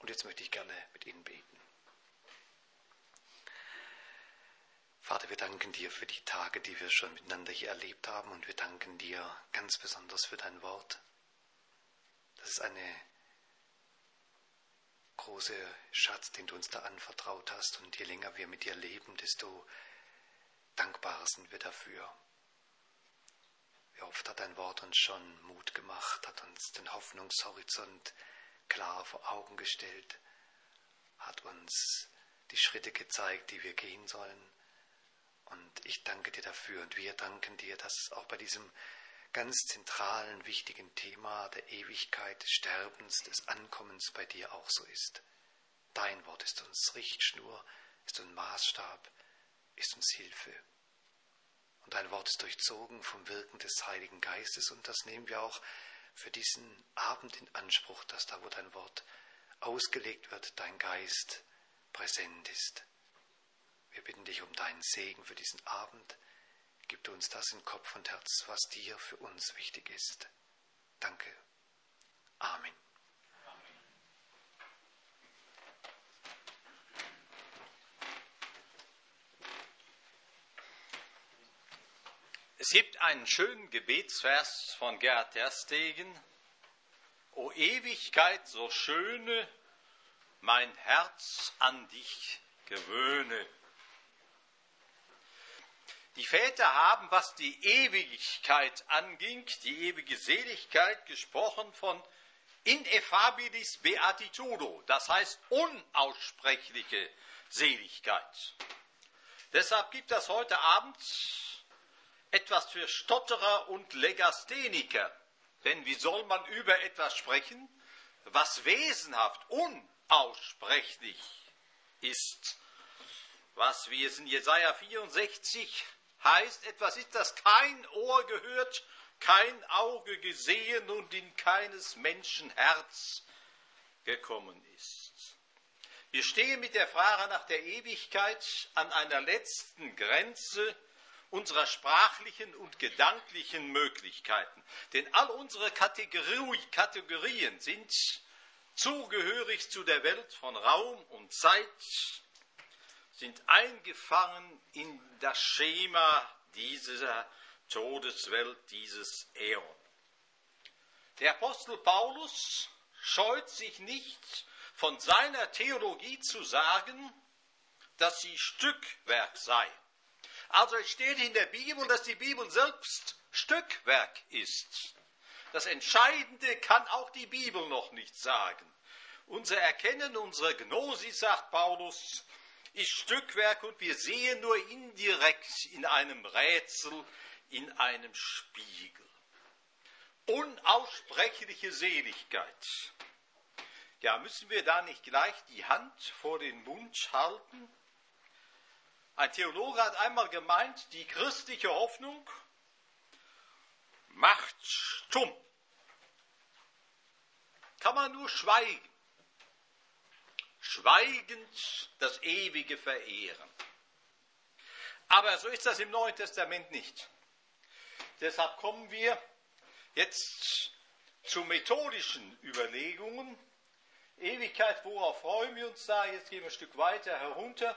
Und jetzt möchte ich gerne mit Ihnen beten. Vater, wir danken dir für die Tage, die wir schon miteinander hier erlebt haben, und wir danken dir ganz besonders für dein Wort. Das ist eine große Schatz, den du uns da anvertraut hast, und je länger wir mit dir leben, desto dankbarer sind wir dafür. Wie oft hat dein Wort uns schon Mut gemacht, hat uns den Hoffnungshorizont klar vor Augen gestellt, hat uns die Schritte gezeigt, die wir gehen sollen. Und ich danke dir dafür, und wir danken dir, dass es auch bei diesem ganz zentralen, wichtigen Thema der Ewigkeit, des Sterbens, des Ankommens bei dir auch so ist. Dein Wort ist uns Richtschnur, ist uns Maßstab, ist uns Hilfe. Und dein Wort ist durchzogen vom Wirken des Heiligen Geistes, und das nehmen wir auch für diesen Abend in Anspruch, dass da, wo dein Wort ausgelegt wird, dein Geist präsent ist. Wir bitten dich um deinen Segen für diesen Abend. Gib du uns das in Kopf und Herz, was dir für uns wichtig ist. Danke. Amen. Es gibt einen schönen Gebetsvers von Gerhard Terstegen. O Ewigkeit, so schöne, mein Herz an dich gewöhne. Die Väter haben, was die Ewigkeit anging, die ewige Seligkeit, gesprochen von ineffabilis beatitudo, das heißt unaussprechliche Seligkeit. Deshalb gibt es heute Abend etwas für Stotterer und Legastheniker. Denn wie soll man über etwas sprechen, was wesenhaft unaussprechlich ist? Was, wie es in Jesaja 64 heißt, etwas ist, das kein Ohr gehört, kein Auge gesehen und in keines Menschen Herz gekommen ist. Wir stehen mit der Frage nach der Ewigkeit an einer letzten Grenze unserer sprachlichen und gedanklichen Möglichkeiten. Denn all unsere Kategorien sind zugehörig zu der Welt von Raum und Zeit, sind eingefangen in das Schema dieser Todeswelt, dieses Äon. Der Apostel Paulus scheut sich nicht, von seiner Theologie zu sagen, dass sie Stückwerk sei. Also es steht in der Bibel, dass die Bibel selbst Stückwerk ist. Das Entscheidende kann auch die Bibel noch nicht sagen. Unser Erkennen, unsere Gnosis, sagt Paulus, ist Stückwerk, und wir sehen nur indirekt in einem Rätsel, in einem Spiegel. Unaussprechliche Seligkeit. Ja, müssen wir da nicht gleich die Hand vor den Mund halten? Ein Theologe hat einmal gemeint, die christliche Hoffnung macht stumm. Kann man nur schweigen. Schweigend das Ewige verehren. Aber so ist das im Neuen Testament nicht. Deshalb kommen wir jetzt zu methodischen Überlegungen. Ewigkeit, worauf freuen wir uns da? Jetzt gehen wir ein Stück weiter herunter.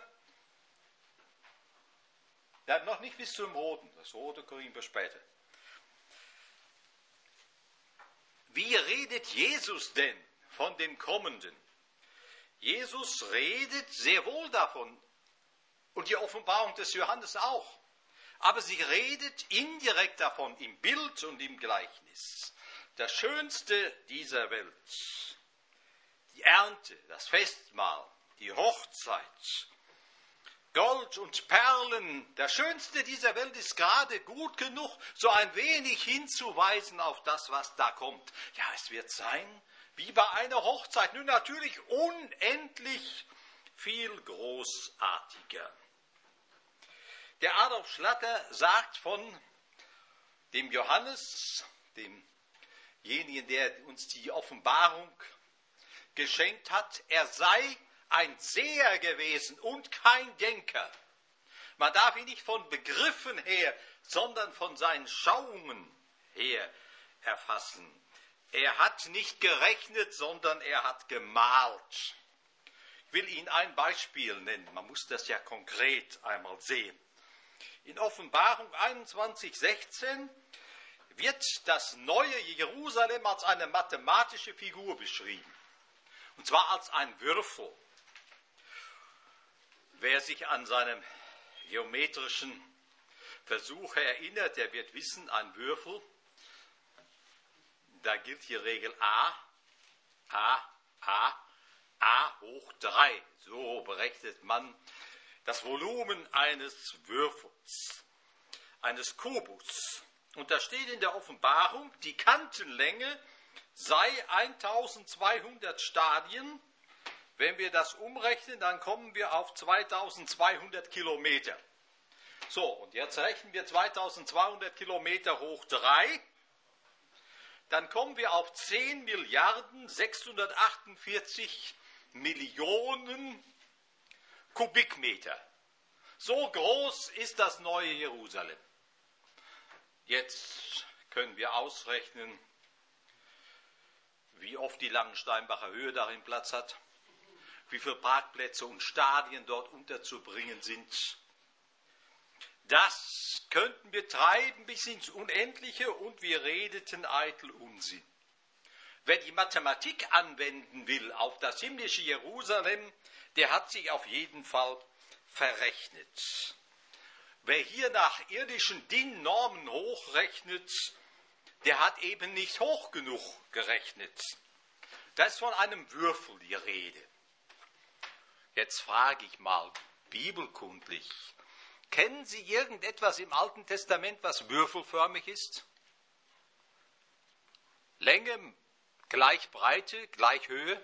Ja, noch nicht bis zum Roten. Das Rote kriegen wir später. Wie redet Jesus denn von dem Kommenden? Jesus redet sehr wohl davon, und die Offenbarung des Johannes auch. Aber sie redet indirekt davon, im Bild und im Gleichnis. Das Schönste dieser Welt, die Ernte, das Festmahl, die Hochzeit, Gold und Perlen, das Schönste dieser Welt ist gerade gut genug, so ein wenig hinzuweisen auf das, was da kommt. Ja, es wird sein wie bei einer Hochzeit, nun natürlich unendlich viel großartiger. Der Adolf Schlatter sagt von dem Johannes, demjenigen, der uns die Offenbarung geschenkt hat, er sei ein Seher gewesen und kein Denker. Man darf ihn nicht von Begriffen her, sondern von seinen Schauungen her erfassen. Er hat nicht gerechnet, sondern er hat gemalt. Ich will Ihnen ein Beispiel nennen. Man muss das ja konkret einmal sehen. In Offenbarung 21,16 wird das neue Jerusalem als eine mathematische Figur beschrieben. Und zwar als ein Würfel. Wer sich an seinem geometrischen Versuch erinnert, der wird wissen, ein Würfel, da gilt die Regel A hoch 3. So berechnet man das Volumen eines Würfels, eines Kubus. Und da steht in der Offenbarung, die Kantenlänge sei 1200 Stadien. Wenn wir das umrechnen, dann kommen wir auf 2200 Kilometer. So, und jetzt rechnen wir 2200 Kilometer hoch 3. Dann kommen wir auf 10 Milliarden 648 Millionen Kubikmeter. So groß ist das neue Jerusalem. Jetzt können wir ausrechnen, wie oft die Langensteinbacher Höhe darin Platz hat, wie viele Parkplätze und Stadien dort unterzubringen sind. Das könnten wir treiben bis ins Unendliche und wir redeten eitel Unsinn. Wer die Mathematik anwenden will auf das himmlische Jerusalem, der hat sich auf jeden Fall verrechnet. Wer hier nach irdischen DIN-Normen hochrechnet, der hat eben nicht hoch genug gerechnet. Da ist von einem Würfel die Rede. Jetzt frage ich mal, bibelkundlich, kennen Sie irgendetwas im Alten Testament, was würfelförmig ist? Länge gleich Breite, gleich Höhe?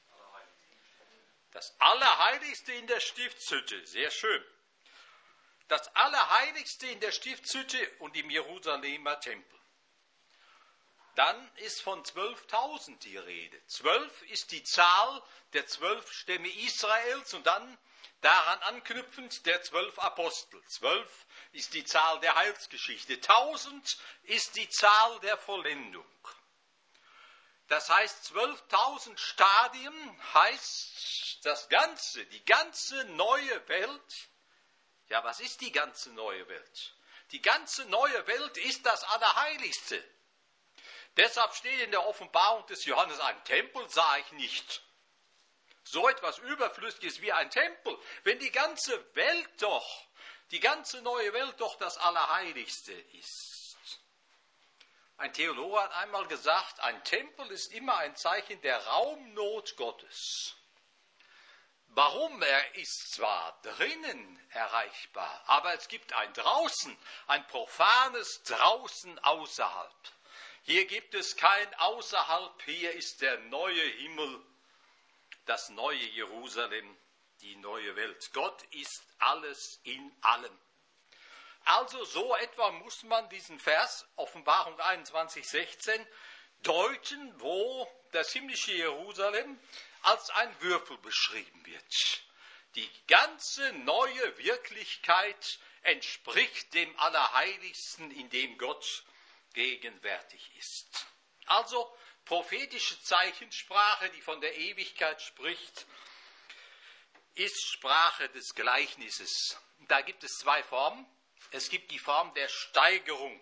Das Allerheiligste in der Stiftshütte, sehr schön. Das Allerheiligste in der Stiftshütte und im Jerusalemer Tempel. Dann ist von 12.000 die Rede. 12 ist die Zahl der 12 Stämme Israels und dann daran anknüpfend der 12 Apostel. 12 ist die Zahl der Heilsgeschichte. 1000 ist die Zahl der Vollendung. Das heißt, 12.000 Stadien heißt das Ganze, die ganze neue Welt. Ja, was ist die ganze neue Welt? Die ganze neue Welt ist das Allerheiligste. Deshalb steht in der Offenbarung des Johannes, ein Tempel sah ich nicht. So etwas Überflüssiges wie ein Tempel, wenn die ganze Welt doch, die ganze neue Welt doch das Allerheiligste ist. Ein Theologe hat einmal gesagt, ein Tempel ist immer ein Zeichen der Raumnot Gottes. Warum? Er ist zwar drinnen erreichbar, aber es gibt ein Draußen, ein profanes Draußen außerhalb. Hier gibt es kein Außerhalb, hier ist der neue Himmel, das neue Jerusalem, die neue Welt. Gott ist alles in allem. Also so etwa muss man diesen Vers, Offenbarung 21,16, deuten, wo das himmlische Jerusalem als ein Würfel beschrieben wird. Die ganze neue Wirklichkeit entspricht dem Allerheiligsten, in dem Gott gegenwärtig ist. Also prophetische Zeichensprache, die von der Ewigkeit spricht, ist Sprache des Gleichnisses. Da gibt es zwei Formen. Es gibt die Form der Steigerung.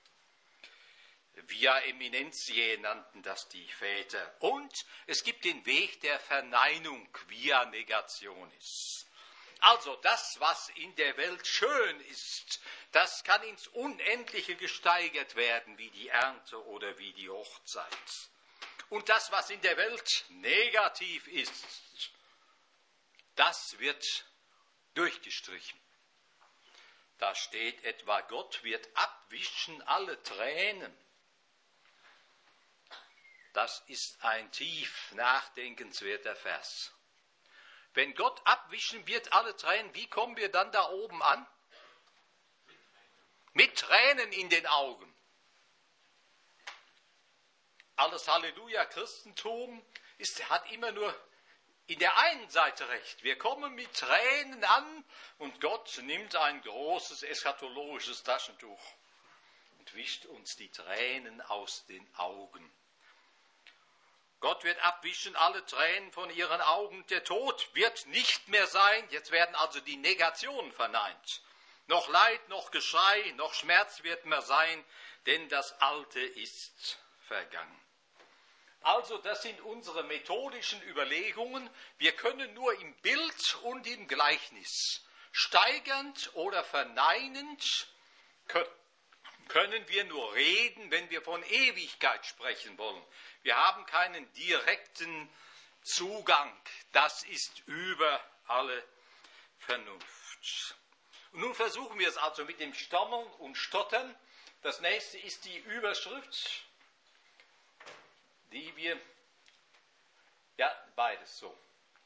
Via eminentiae nannten das die Väter. Und es gibt den Weg der Verneinung, via negationis. Also das, was in der Welt schön ist, das kann ins Unendliche gesteigert werden, wie die Ernte oder wie die Hochzeit. Und das, was in der Welt negativ ist, das wird durchgestrichen. Da steht etwa, Gott wird abwischen alle Tränen. Das ist ein tief nachdenkenswerter Vers. Wenn Gott abwischen wird alle Tränen, wie kommen wir dann da oben an? Mit Tränen in den Augen. Alles Halleluja-Christentum hat immer nur in der einen Seite recht. Wir kommen mit Tränen an und Gott nimmt ein großes eschatologisches Taschentuch und wischt uns die Tränen aus den Augen. Gott wird abwischen alle Tränen von ihren Augen. Der Tod wird nicht mehr sein. Jetzt werden also die Negationen verneint. Noch Leid, noch Geschrei, noch Schmerz wird mehr sein, denn das Alte ist vergangen. Also das sind unsere methodischen Überlegungen. Wir können nur im Bild und im Gleichnis, steigernd oder verneinend, können wir nur reden, wenn wir von Ewigkeit sprechen wollen. Wir haben keinen direkten Zugang. Das ist über alle Vernunft. Und nun versuchen wir es also mit dem Stammeln und Stottern. Das nächste ist die Überschrift, die wir, beides so.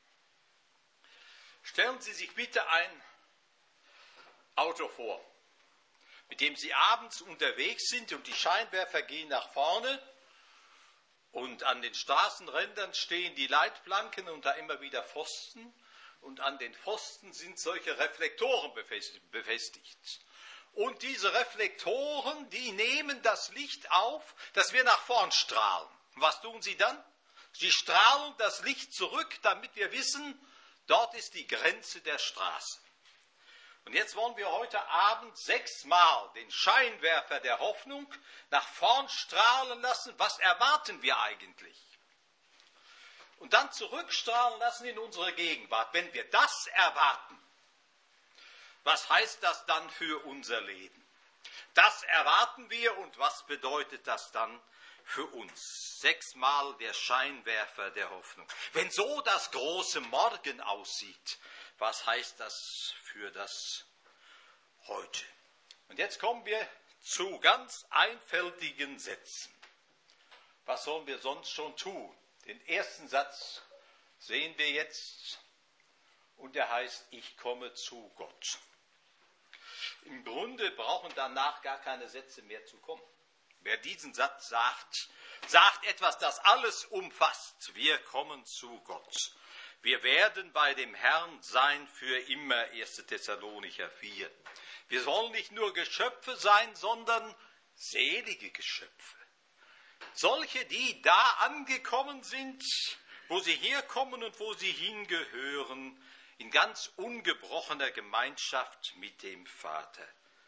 Stellen Sie sich bitte ein Auto vor, mit dem Sie abends unterwegs sind und die Scheinwerfer gehen nach vorne und an den Straßenrändern stehen die Leitplanken und da immer wieder Pfosten und an den Pfosten sind solche Reflektoren befestigt. Und diese Reflektoren, die nehmen das Licht auf, das wir nach vorn strahlen. Und was tun sie dann? Sie strahlen das Licht zurück, damit wir wissen, dort ist die Grenze der Straße. Und jetzt wollen wir heute Abend 6-mal den Scheinwerfer der Hoffnung nach vorn strahlen lassen. Was erwarten wir eigentlich? Und dann zurückstrahlen lassen in unsere Gegenwart. Wenn wir das erwarten, was heißt das dann für unser Leben? Das erwarten wir und was bedeutet das dann für uns? 6-mal der Scheinwerfer der Hoffnung. Wenn so das große Morgen aussieht, was heißt das für das heute? Und jetzt kommen wir zu ganz einfältigen Sätzen. Was sollen wir sonst schon tun? Den ersten Satz sehen wir jetzt und der heißt, ich komme zu Gott. Im Grunde brauchen danach gar keine Sätze mehr zu kommen. Wer diesen Satz sagt, sagt etwas, das alles umfasst. Wir kommen zu Gott. Wir werden bei dem Herrn sein für immer, 1. Thessalonicher 4. Wir sollen nicht nur Geschöpfe sein, sondern selige Geschöpfe. Solche, die da angekommen sind, wo sie herkommen und wo sie hingehören, in ganz ungebrochener Gemeinschaft mit dem Vater.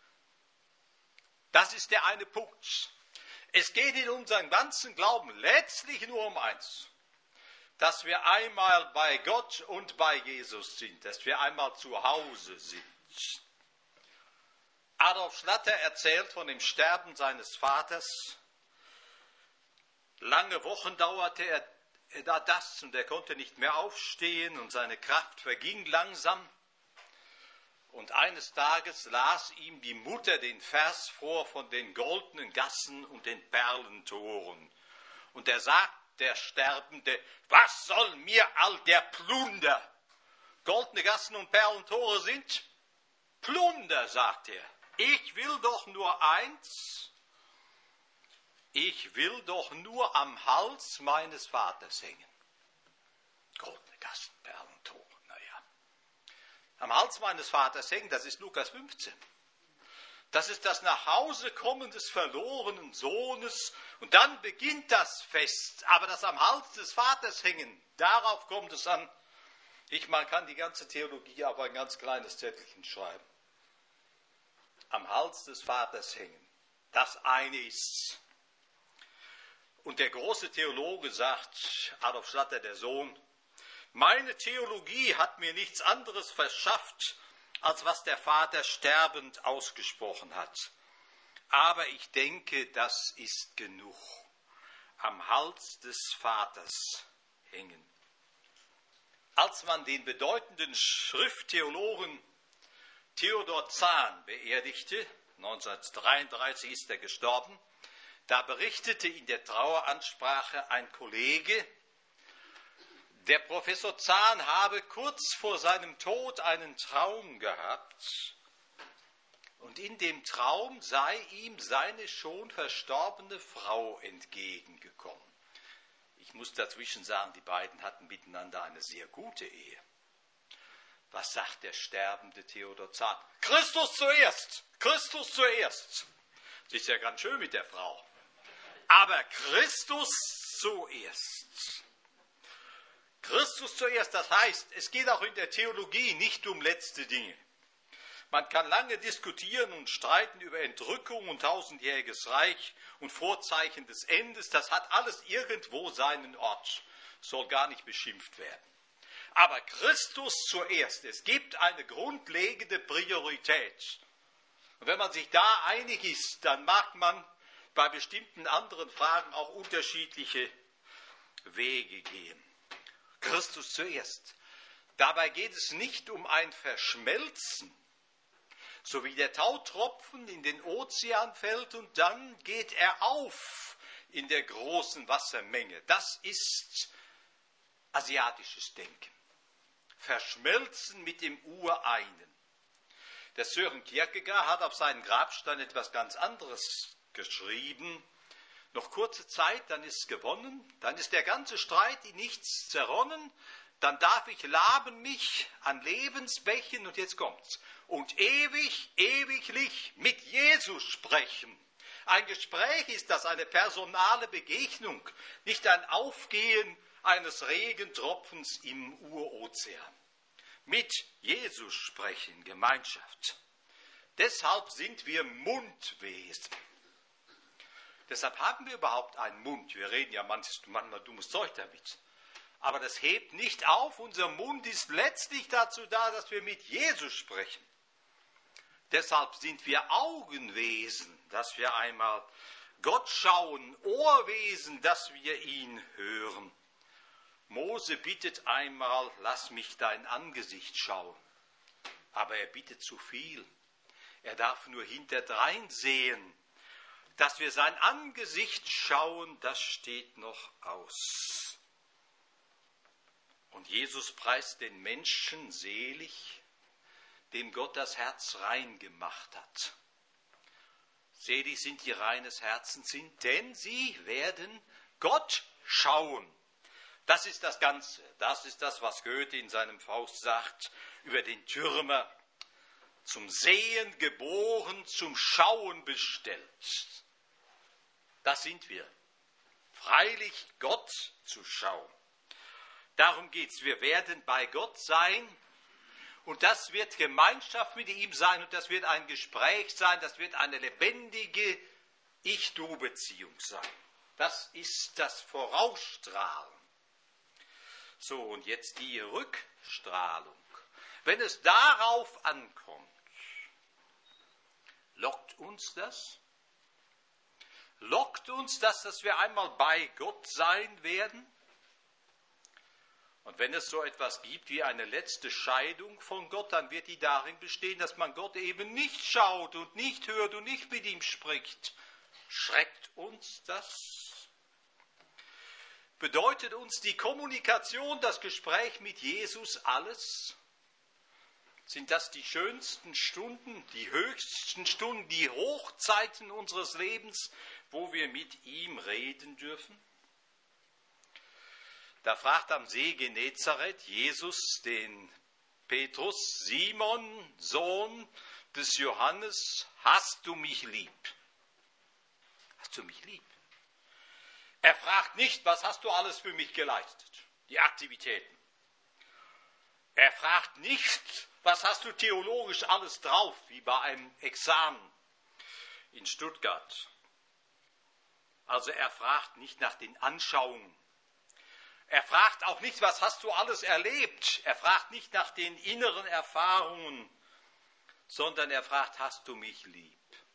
Das ist der eine Punkt. Es geht in unserem ganzen Glauben letztlich nur um eins, dass wir einmal bei Gott und bei Jesus sind, dass wir einmal zu Hause sind. Adolf Schlatter erzählt von dem Sterben seines Vaters. Lange Wochen dauerte er das und er konnte nicht mehr aufstehen und seine Kraft verging langsam. Und eines Tages las ihm die Mutter den Vers vor von den goldenen Gassen und den Perlentoren. Und er sagt, der Sterbende, was soll mir all der Plunder? Goldene Gassen und Perlentore sind Plunder, sagt er. Ich will doch nur eins. Ich will doch nur am Hals meines Vaters hängen. Goldene Gassen, Perlentore, naja. Am Hals meines Vaters hängen, das ist Lukas 15. Das ist das Nachhausekommen des verlorenen Sohnes. Und dann beginnt das Fest. Aber das am Hals des Vaters hängen, darauf kommt es an. Man kann die ganze Theologie auf ein ganz kleines Zettelchen schreiben. Am Hals des Vaters hängen. Das eine ist's. Und der große Theologe sagt, Adolf Schlatter, der Sohn, meine Theologie hat mir nichts anderes verschafft, als was der Vater sterbend ausgesprochen hat. Aber ich denke, das ist genug. Am Hals des Vaters hängen. Als man den bedeutenden Schrifttheologen Theodor Zahn beerdigte, 1933 ist er gestorben, da berichtete in der Traueransprache ein Kollege, der Professor Zahn habe kurz vor seinem Tod einen Traum gehabt und in dem Traum sei ihm seine schon verstorbene Frau entgegengekommen. Ich muss dazwischen sagen, die beiden hatten miteinander eine sehr gute Ehe. Was sagt der sterbende Theodor Zahn? Christus zuerst! Christus zuerst! Das ist ja ganz schön mit der Frau. Aber Christus zuerst. Christus zuerst, das heißt, es geht auch in der Theologie nicht um letzte Dinge. Man kann lange diskutieren und streiten über Entrückung und tausendjähriges Reich und Vorzeichen des Endes. Das hat alles irgendwo seinen Ort, soll gar nicht beschimpft werden. Aber Christus zuerst, es gibt eine grundlegende Priorität. Und wenn man sich da einig ist, dann mag man bei bestimmten anderen Fragen auch unterschiedliche Wege gehen. Christus zuerst. Dabei geht es nicht um ein Verschmelzen, so wie der Tautropfen in den Ozean fällt und dann geht er auf in der großen Wassermenge. Das ist asiatisches Denken. Verschmelzen mit dem Ureinen. Der Søren Kierkegaard hat auf seinen Grabstein etwas ganz anderes geschrieben. Noch kurze Zeit, dann ist gewonnen, dann ist der ganze Streit in nichts zerronnen, dann darf ich laben mich an Lebensbächen, und jetzt kommt's, und ewiglich mit Jesus sprechen. Ein Gespräch ist das, eine personale Begegnung, nicht ein Aufgehen eines Regentropfens im Urozean. Mit Jesus sprechen, Gemeinschaft. Deshalb sind wir Mundwesen. Deshalb haben wir überhaupt einen Mund. Wir reden ja manchmal dummes Zeug damit. Aber das hebt nicht auf. Unser Mund ist letztlich dazu da, dass wir mit Jesus sprechen. Deshalb sind wir Augenwesen, dass wir einmal Gott schauen, Ohrwesen, dass wir ihn hören. Mose bittet einmal, lass mich dein Angesicht schauen. Aber er bittet zu viel. Er darf nur hinterdrein sehen. Dass wir sein Angesicht schauen, das steht noch aus. Und Jesus preist den Menschen selig, dem Gott das Herz rein gemacht hat. Selig sind die reines Herzens sind, denn sie werden Gott schauen. Das ist das Ganze. Das ist das, was Goethe in seinem Faust sagt über den Türmer. Zum Sehen geboren, zum Schauen bestellt. Das sind wir. Freilich Gott zu schauen. Darum geht's. Wir werden bei Gott sein und das wird Gemeinschaft mit ihm sein und das wird ein Gespräch sein, das wird eine lebendige Ich-Du-Beziehung sein. Das ist das Vorausstrahlen. So, und jetzt die Rückstrahlung. Wenn es darauf ankommt, lockt uns das? Lockt uns das, dass wir einmal bei Gott sein werden? Und wenn es so etwas gibt wie eine letzte Scheidung von Gott, dann wird die darin bestehen, dass man Gott eben nicht schaut und nicht hört und nicht mit ihm spricht. Schreckt uns das? Bedeutet uns die Kommunikation, das Gespräch mit Jesus alles? Sind das die schönsten Stunden, die höchsten Stunden, die Hochzeiten unseres Lebens, wo wir mit ihm reden dürfen? Da fragt am See Genezareth Jesus den Petrus, Simon, Sohn des Johannes, hast du mich lieb? Hast du mich lieb? Er fragt nicht, was hast du alles für mich geleistet? Die Aktivitäten. Er fragt nicht, was hast du theologisch alles drauf, wie bei einem Examen in Stuttgart. Also er fragt nicht nach den Anschauungen. Er fragt auch nicht, was hast du alles erlebt. Er fragt nicht nach den inneren Erfahrungen, sondern er fragt, hast du mich lieb?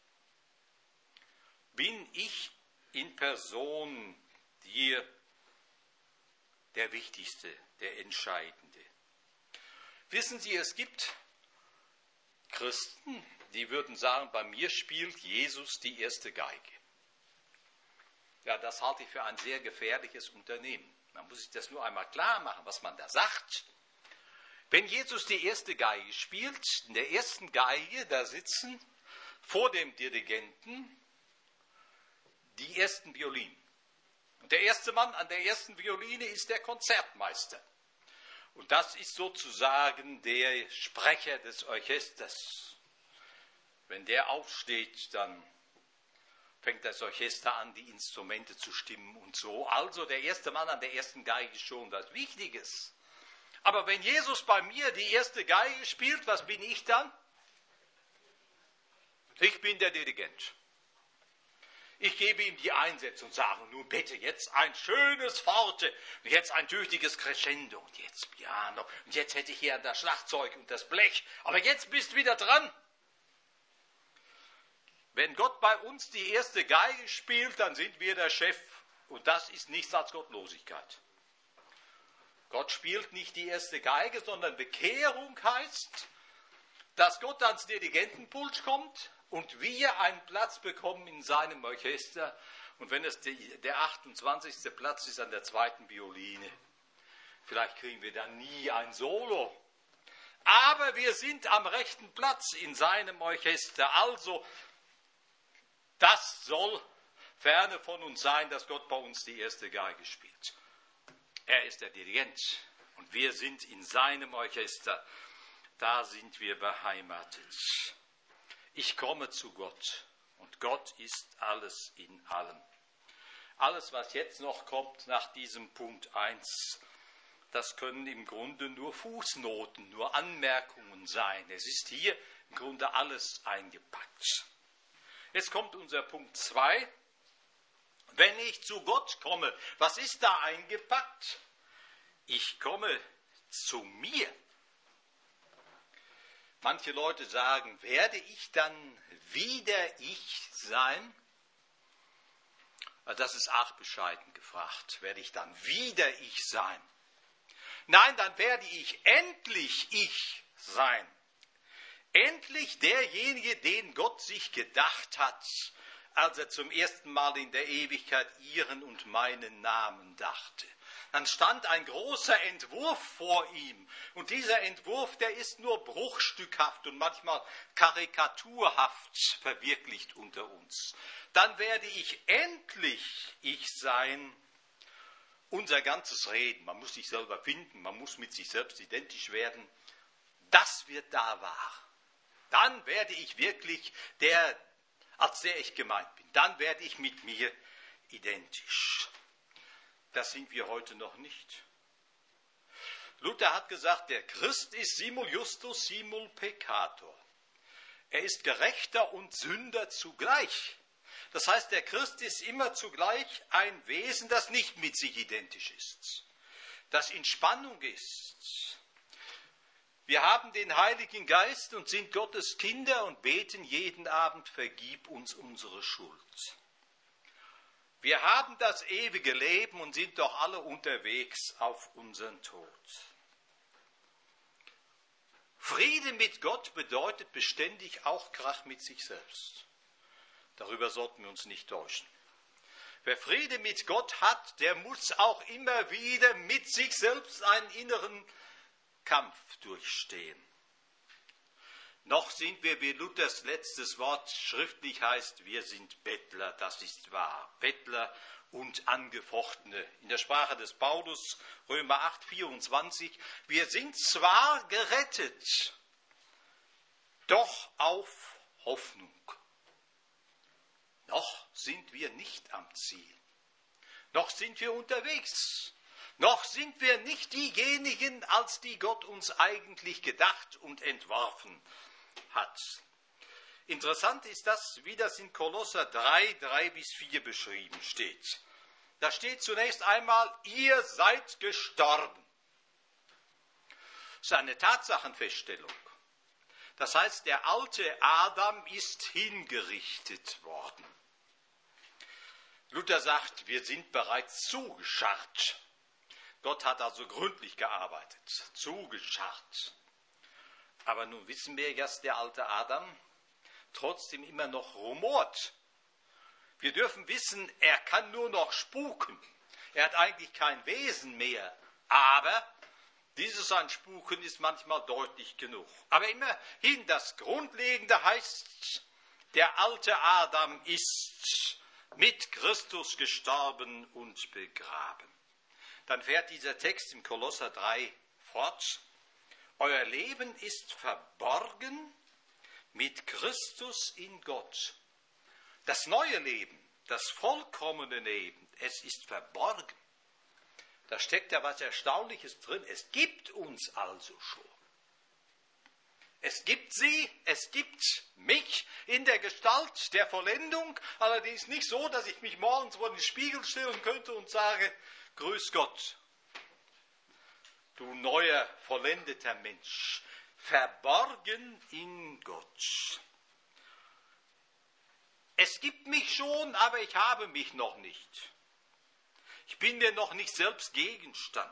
Bin ich in Person dir der Wichtigste, der Entscheidende? Wissen Sie, es gibt Christen, die würden sagen, bei mir spielt Jesus die erste Geige. Ja, das halte ich für ein sehr gefährliches Unternehmen. Man muss sich das nur einmal klar machen, was man da sagt. Wenn Jesus die erste Geige spielt, in der ersten Geige, da sitzen vor dem Dirigenten die ersten Violinen. Und der erste Mann an der ersten Violine ist der Konzertmeister. Und das ist sozusagen der Sprecher des Orchesters. Wenn der aufsteht, dann fängt das Orchester an, die Instrumente zu stimmen und so. Also der erste Mann an der ersten Geige ist schon was Wichtiges. Aber wenn Jesus bei mir die erste Geige spielt, was bin ich dann? Ich bin der Dirigent. Ich gebe ihm die Einsätze und sage, nun bitte, jetzt ein schönes Forte, und jetzt ein tüchtiges Crescendo, und jetzt Piano, und jetzt hätte ich hier das Schlagzeug und das Blech, aber jetzt bist du wieder dran. Wenn Gott bei uns die erste Geige spielt, dann sind wir der Chef, und das ist nichts als Gottlosigkeit. Gott spielt nicht die erste Geige, sondern Bekehrung heißt, dass Gott ans Dirigentenpult kommt, und wir einen Platz bekommen in seinem Orchester. Und wenn es der 28. Platz ist an der zweiten Violine, vielleicht kriegen wir dann nie ein Solo. Aber wir sind am rechten Platz in seinem Orchester. Also, das soll ferne von uns sein, dass Gott bei uns die erste Geige spielt. Er ist der Dirigent und wir sind in seinem Orchester. Da sind wir beheimatet. Ich komme zu Gott und Gott ist alles in allem. Alles, was jetzt noch kommt nach diesem Punkt 1, das können im Grunde nur Fußnoten, nur Anmerkungen sein. Es ist hier im Grunde alles eingepackt. Jetzt kommt unser Punkt 2. Wenn ich zu Gott komme, was ist da eingepackt? Ich komme zu mir. Manche Leute sagen, werde ich dann wieder ich sein? Das ist arg bescheiden gefragt. Werde ich dann wieder ich sein? Nein, dann werde ich endlich ich sein. Endlich derjenige, den Gott sich gedacht hat, als er zum ersten Mal in der Ewigkeit ihren und meinen Namen dachte. Dann stand ein großer Entwurf vor ihm. Und dieser Entwurf, der ist nur bruchstückhaft und manchmal karikaturhaft verwirklicht unter uns. Dann werde ich endlich ich sein. Unser ganzes Reden, man muss sich selber finden, man muss mit sich selbst identisch werden. Das wird da wahr. Dann werde ich wirklich der, als der ich gemeint bin. Dann werde ich mit mir identisch. Das sind wir heute noch nicht. Luther hat gesagt, der Christ ist simul justus, simul peccator. Er ist Gerechter und Sünder zugleich. Das heißt, der Christ ist immer zugleich ein Wesen, das nicht mit sich identisch ist, das in Spannung ist. Wir haben den Heiligen Geist und sind Gottes Kinder und beten jeden Abend, vergib uns unsere Schuld. Wir haben das ewige Leben und sind doch alle unterwegs auf unseren Tod. Friede mit Gott bedeutet beständig auch Krach mit sich selbst. Darüber sollten wir uns nicht täuschen. Wer Friede mit Gott hat, der muss auch immer wieder mit sich selbst einen inneren Kampf durchstehen. Noch sind wir, wie Luthers letztes Wort schriftlich heißt, wir sind Bettler, das ist wahr. Bettler und Angefochtene. In der Sprache des Paulus, Römer 8, 24, wir sind zwar gerettet, doch auf Hoffnung. Noch sind wir nicht am Ziel. Noch sind wir unterwegs. Noch sind wir nicht diejenigen, als die Gott uns eigentlich gedacht und entworfen hat. Interessant ist das, wie das in Kolosser 3, 3-4 beschrieben steht. Da steht zunächst einmal, ihr seid gestorben. Das ist eine Tatsachenfeststellung. Das heißt, der alte Adam ist hingerichtet worden. Luther sagt, wir sind bereits zugescharrt. Gott hat also gründlich gearbeitet, zugescharrt. Aber nun wissen wir, dass der alte Adam trotzdem immer noch rumort. Wir dürfen wissen, er kann nur noch spuken. Er hat eigentlich kein Wesen mehr. Aber dieses ein Spuken ist manchmal deutlich genug. Aber immerhin, das Grundlegende heißt, der alte Adam ist mit Christus gestorben und begraben. Dann fährt dieser Text im Kolosser 3 fort. Euer Leben ist verborgen mit Christus in Gott. Das neue Leben, das vollkommene Leben, es ist verborgen. Da steckt ja was Erstaunliches drin. Es gibt uns also schon. Es gibt sie, es gibt mich in der Gestalt der Vollendung, allerdings nicht so, dass ich mich morgens vor den Spiegel stellen könnte und sage, grüß Gott, du neuer, vollendeter Mensch, verborgen in Gott. Es gibt mich schon, aber ich habe mich noch nicht. Ich bin mir noch nicht selbst Gegenstand.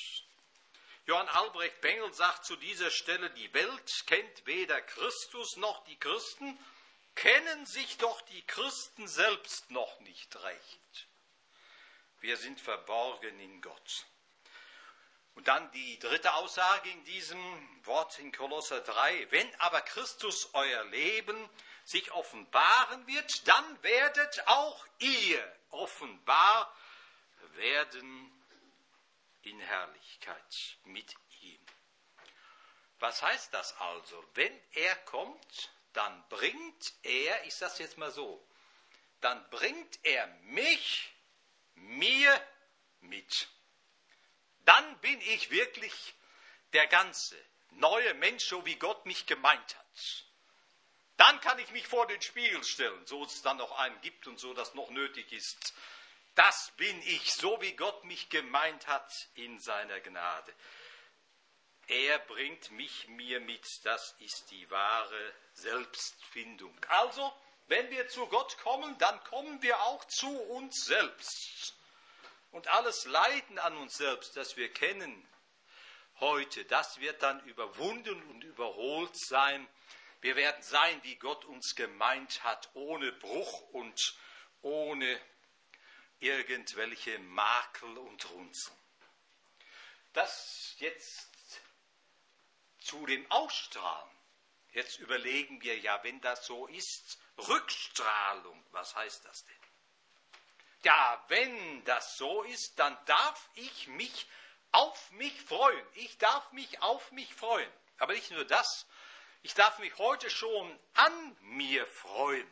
Johann Albrecht Bengel sagt zu dieser Stelle, die Welt kennt weder Christus noch die Christen, kennen sich doch die Christen selbst noch nicht recht. Wir sind verborgen in Gott. Und dann die dritte Aussage in diesem Wort in Kolosser 3, wenn aber Christus euer Leben sich offenbaren wird, dann werdet auch ihr offenbar werden in Herrlichkeit mit ihm. Was heißt das also? Wenn er kommt, dann bringt er, ich sage es jetzt mal so, dann bringt er mich, mir mit. Dann bin ich wirklich der ganze neue Mensch, so wie Gott mich gemeint hat. Dann kann ich mich vor den Spiegel stellen, so es dann noch einen gibt und so das noch nötig ist. Das bin ich, so wie Gott mich gemeint hat in seiner Gnade. Er bringt mich mir mit, das ist die wahre Selbstfindung. Also, wenn wir zu Gott kommen, dann kommen wir auch zu uns selbst. Und alles Leiden an uns selbst, das wir kennen heute, das wird dann überwunden und überholt sein. Wir werden sein, wie Gott uns gemeint hat, ohne Bruch und ohne irgendwelche Makel und Runzeln. Das jetzt zu dem Ausstrahlen. Jetzt überlegen wir ja, wenn das so ist, Rückstrahlung, was heißt das denn? Ja, wenn das so ist, dann darf ich mich auf mich freuen. Ich darf mich auf mich freuen. Aber nicht nur das, ich darf mich heute schon an mir freuen.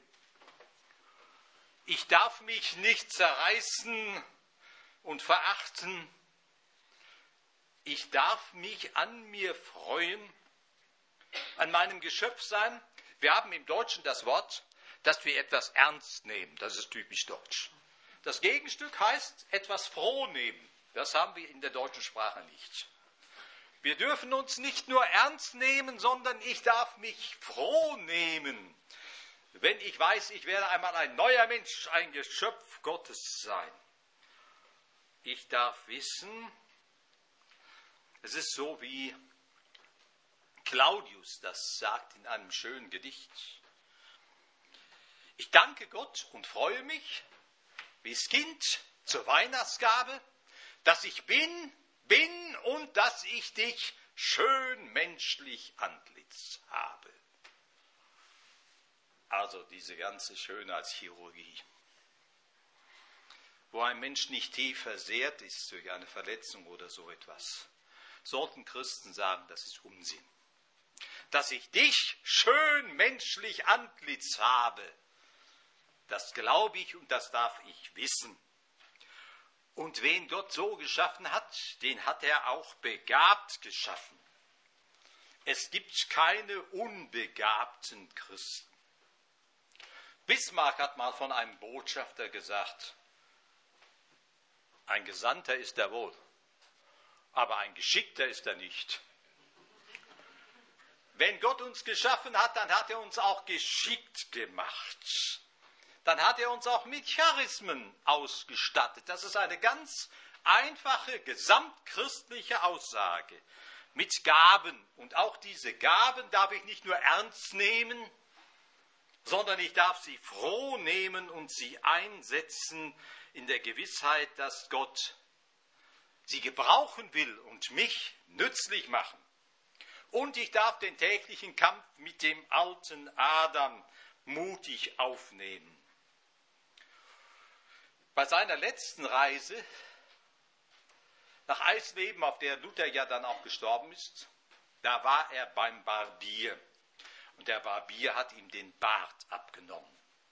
Ich darf mich nicht zerreißen und verachten. Ich darf mich an mir freuen, an meinem Geschöpf sein. Wir haben im Deutschen das Wort, dass wir etwas ernst nehmen. Das ist typisch deutsch. Das Gegenstück heißt etwas froh nehmen. Das haben wir in der deutschen Sprache nicht. Wir dürfen uns nicht nur ernst nehmen, sondern ich darf mich froh nehmen. Wenn ich weiß, ich werde einmal ein neuer Mensch, ein Geschöpf Gottes sein. Ich darf wissen, es ist so wie Claudius das sagt in einem schönen Gedicht. Ich danke Gott und freue mich, wie das Kind zur Weihnachtsgabe, dass ich bin und dass ich dich schön menschlich Antlitz habe. Also diese ganze Schönheitschirurgie, wo ein Mensch nicht tief versehrt ist durch eine Verletzung oder so etwas, sollten Christen sagen, das ist Unsinn. Dass ich dich schön menschlich Antlitz habe, das glaube ich und das darf ich wissen. Und wen Gott so geschaffen hat, den hat er auch begabt geschaffen. Es gibt keine unbegabten Christen. Bismarck hat mal von einem Botschafter gesagt, ein Gesandter ist er wohl, aber ein Geschickter ist er nicht. Wenn Gott uns geschaffen hat, dann hat er uns auch geschickt gemacht. Dann hat er uns auch mit Charismen ausgestattet. Das ist eine ganz einfache, gesamtchristliche Aussage. Mit Gaben. Und auch diese Gaben darf ich nicht nur ernst nehmen, sondern ich darf sie froh nehmen und sie einsetzen in der Gewissheit, dass Gott sie gebrauchen will und mich nützlich machen. Und ich darf den täglichen Kampf mit dem alten Adam mutig aufnehmen. Bei seiner letzten Reise nach Eisleben, auf der Luther ja dann auch gestorben ist, da war er beim Barbier. Und der Barbier hat ihm den Bart abgenommen.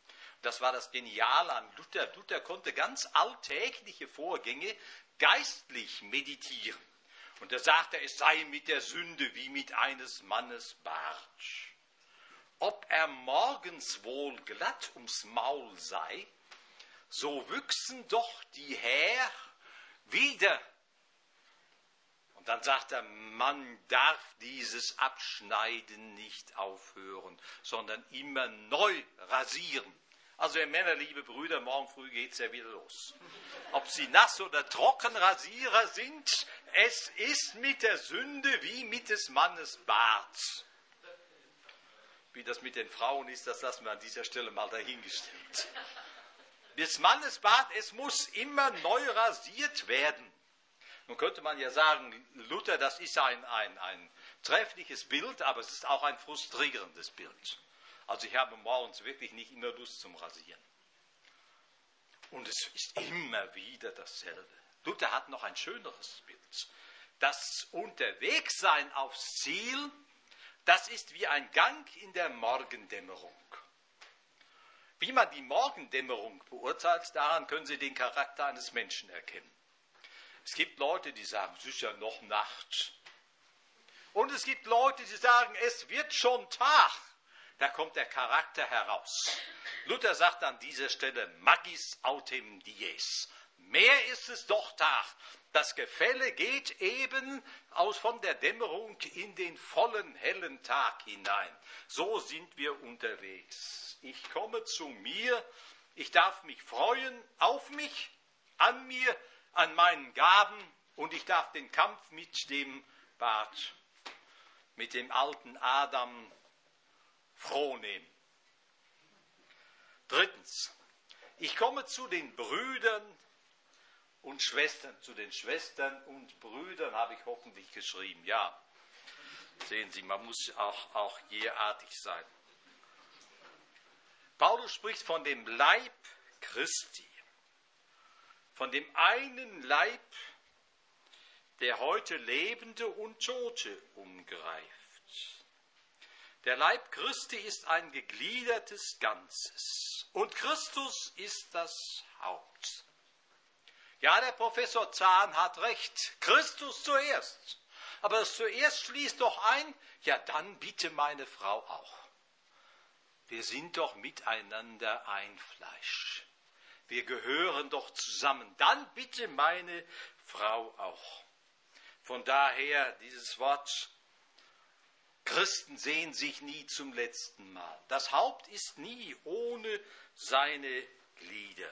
Das war das Geniale an Luther. Luther konnte ganz alltägliche Vorgänge geistlich meditieren. Und er sagte, es sei mit der Sünde wie mit eines Mannes Bart. Ob er morgens wohl glatt ums Maul sei, so wüchsen doch die Haare wieder. Und dann sagt er, man darf dieses Abschneiden nicht aufhören, sondern immer neu rasieren. Also ihr Männer, liebe Brüder, morgen früh geht es ja wieder los. Ob Sie nass oder trocken Rasierer sind, es ist mit der Sünde wie mit des Mannes Bart. Wie das mit den Frauen ist, das lassen wir an dieser Stelle mal dahingestellt. Des Mannes Bart, es muss immer neu rasiert werden. Nun könnte man ja sagen, Luther, das ist ein treffliches Bild, aber es ist auch ein frustrierendes Bild. Also ich habe morgens wirklich nicht immer Lust zum Rasieren. Und es ist immer wieder dasselbe. Luther hat noch ein schöneres Bild. Das Unterwegssein aufs Ziel, das ist wie ein Gang in der Morgendämmerung. Wie man die Morgendämmerung beurteilt, daran können Sie den Charakter eines Menschen erkennen. Es gibt Leute, die sagen, es ist ja noch Nacht. Und es gibt Leute, die sagen, es wird schon Tag. Da kommt der Charakter heraus. Luther sagt an dieser Stelle, magis autem dies. Mehr ist es doch Tag. Das Gefälle geht eben von der Dämmerung in den vollen, hellen Tag hinein. So sind wir unterwegs. Ich komme zu mir, ich darf mich freuen auf mich, an mir, an meinen Gaben und ich darf den Kampf mit dem Bart, mit dem alten Adam frohnehmen. Drittens, ich komme zu den Brüdern und Schwestern. Zu den Schwestern und Brüdern habe ich hoffentlich geschrieben. Ja, sehen Sie, man muss auch jeartig sein. Paulus spricht von dem Leib Christi. Von dem einen Leib, der heute Lebende und Tote umgreift. Der Leib Christi ist ein gegliedertes Ganzes und Christus ist das Haupt. Ja, der Professor Zahn hat recht, Christus zuerst. Aber das zuerst schließt doch ein, ja dann bitte meine Frau auch. Wir sind doch miteinander ein Fleisch. Wir gehören doch zusammen. Dann bitte meine Frau auch. Von daher dieses Wort, Christen sehen sich nie zum letzten Mal. Das Haupt ist nie ohne seine Glieder.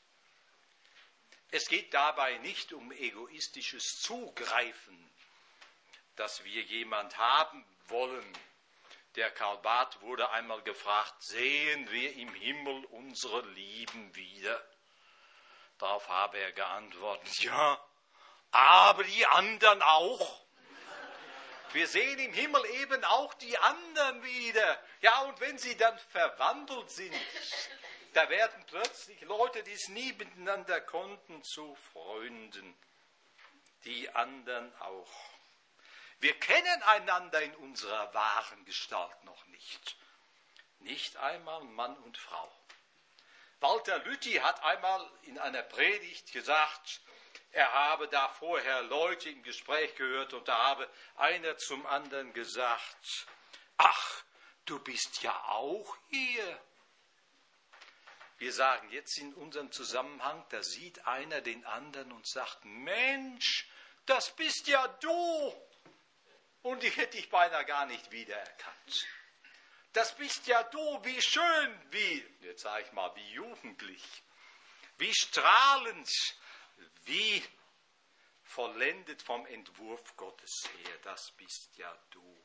Es geht dabei nicht um egoistisches Zugreifen, dass wir jemand haben wollen. Der Karl Barth wurde einmal gefragt, sehen wir im Himmel unsere Lieben wieder? Darauf habe er geantwortet, ja, aber die anderen auch. Wir sehen im Himmel eben auch die anderen wieder. Ja, und wenn sie dann verwandelt sind, da werden plötzlich Leute, die es nie miteinander konnten, zu Freunden. Die anderen auch. Wir kennen einander in unserer wahren Gestalt noch nicht. Nicht einmal Mann und Frau. Walter Lüthi hat einmal in einer Predigt gesagt, er habe da vorher Leute im Gespräch gehört und da habe einer zum anderen gesagt, ach, du bist ja auch hier. Wir sagen jetzt in unserem Zusammenhang, da sieht einer den anderen und sagt, Mensch, das bist ja du. Und ich hätte dich beinahe gar nicht wiedererkannt. Das bist ja du, wie schön, jetzt sage ich mal, wie jugendlich, wie strahlend, wie vollendet vom Entwurf Gottes her, das bist ja du.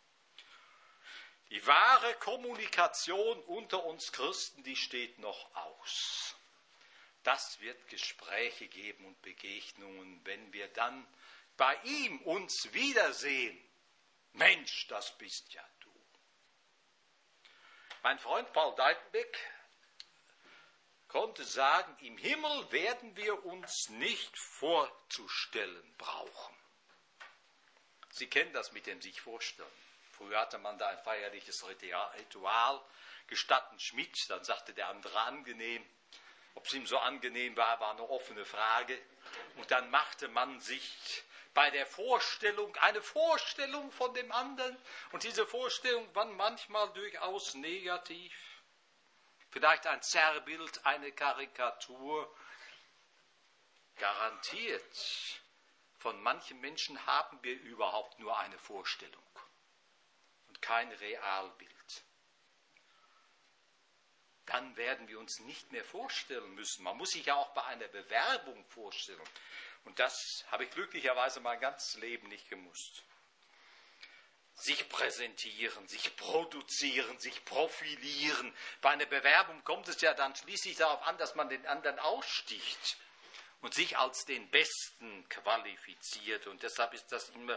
Die wahre Kommunikation unter uns Christen, die steht noch aus. Das wird Gespräche geben und Begegnungen, wenn wir dann bei ihm uns wiedersehen. Mensch, das bist ja du. Mein Freund Paul Deitenbeck konnte sagen, im Himmel werden wir uns nicht vorzustellen brauchen. Sie kennen das mit dem sich vorstellen. Früher hatte man da ein feierliches Ritual, gestatten Schmidt, dann sagte der andere angenehm. Ob es ihm so angenehm war, war eine offene Frage. Und dann machte man sich bei der Vorstellung eine Vorstellung von dem anderen. Und diese Vorstellung war manchmal durchaus negativ. Vielleicht ein Zerrbild, eine Karikatur. Garantiert, von manchen Menschen haben wir überhaupt nur eine Vorstellung und kein Realbild. Dann werden wir uns nicht mehr vorstellen müssen. Man muss sich ja auch bei einer Bewerbung vorstellen. Und das habe ich glücklicherweise mein ganzes Leben nicht gemusst. Sich präsentieren, sich produzieren, sich profilieren. Bei einer Bewerbung kommt es ja dann schließlich darauf an, dass man den anderen aussticht und sich als den Besten qualifiziert. Und deshalb ist das immer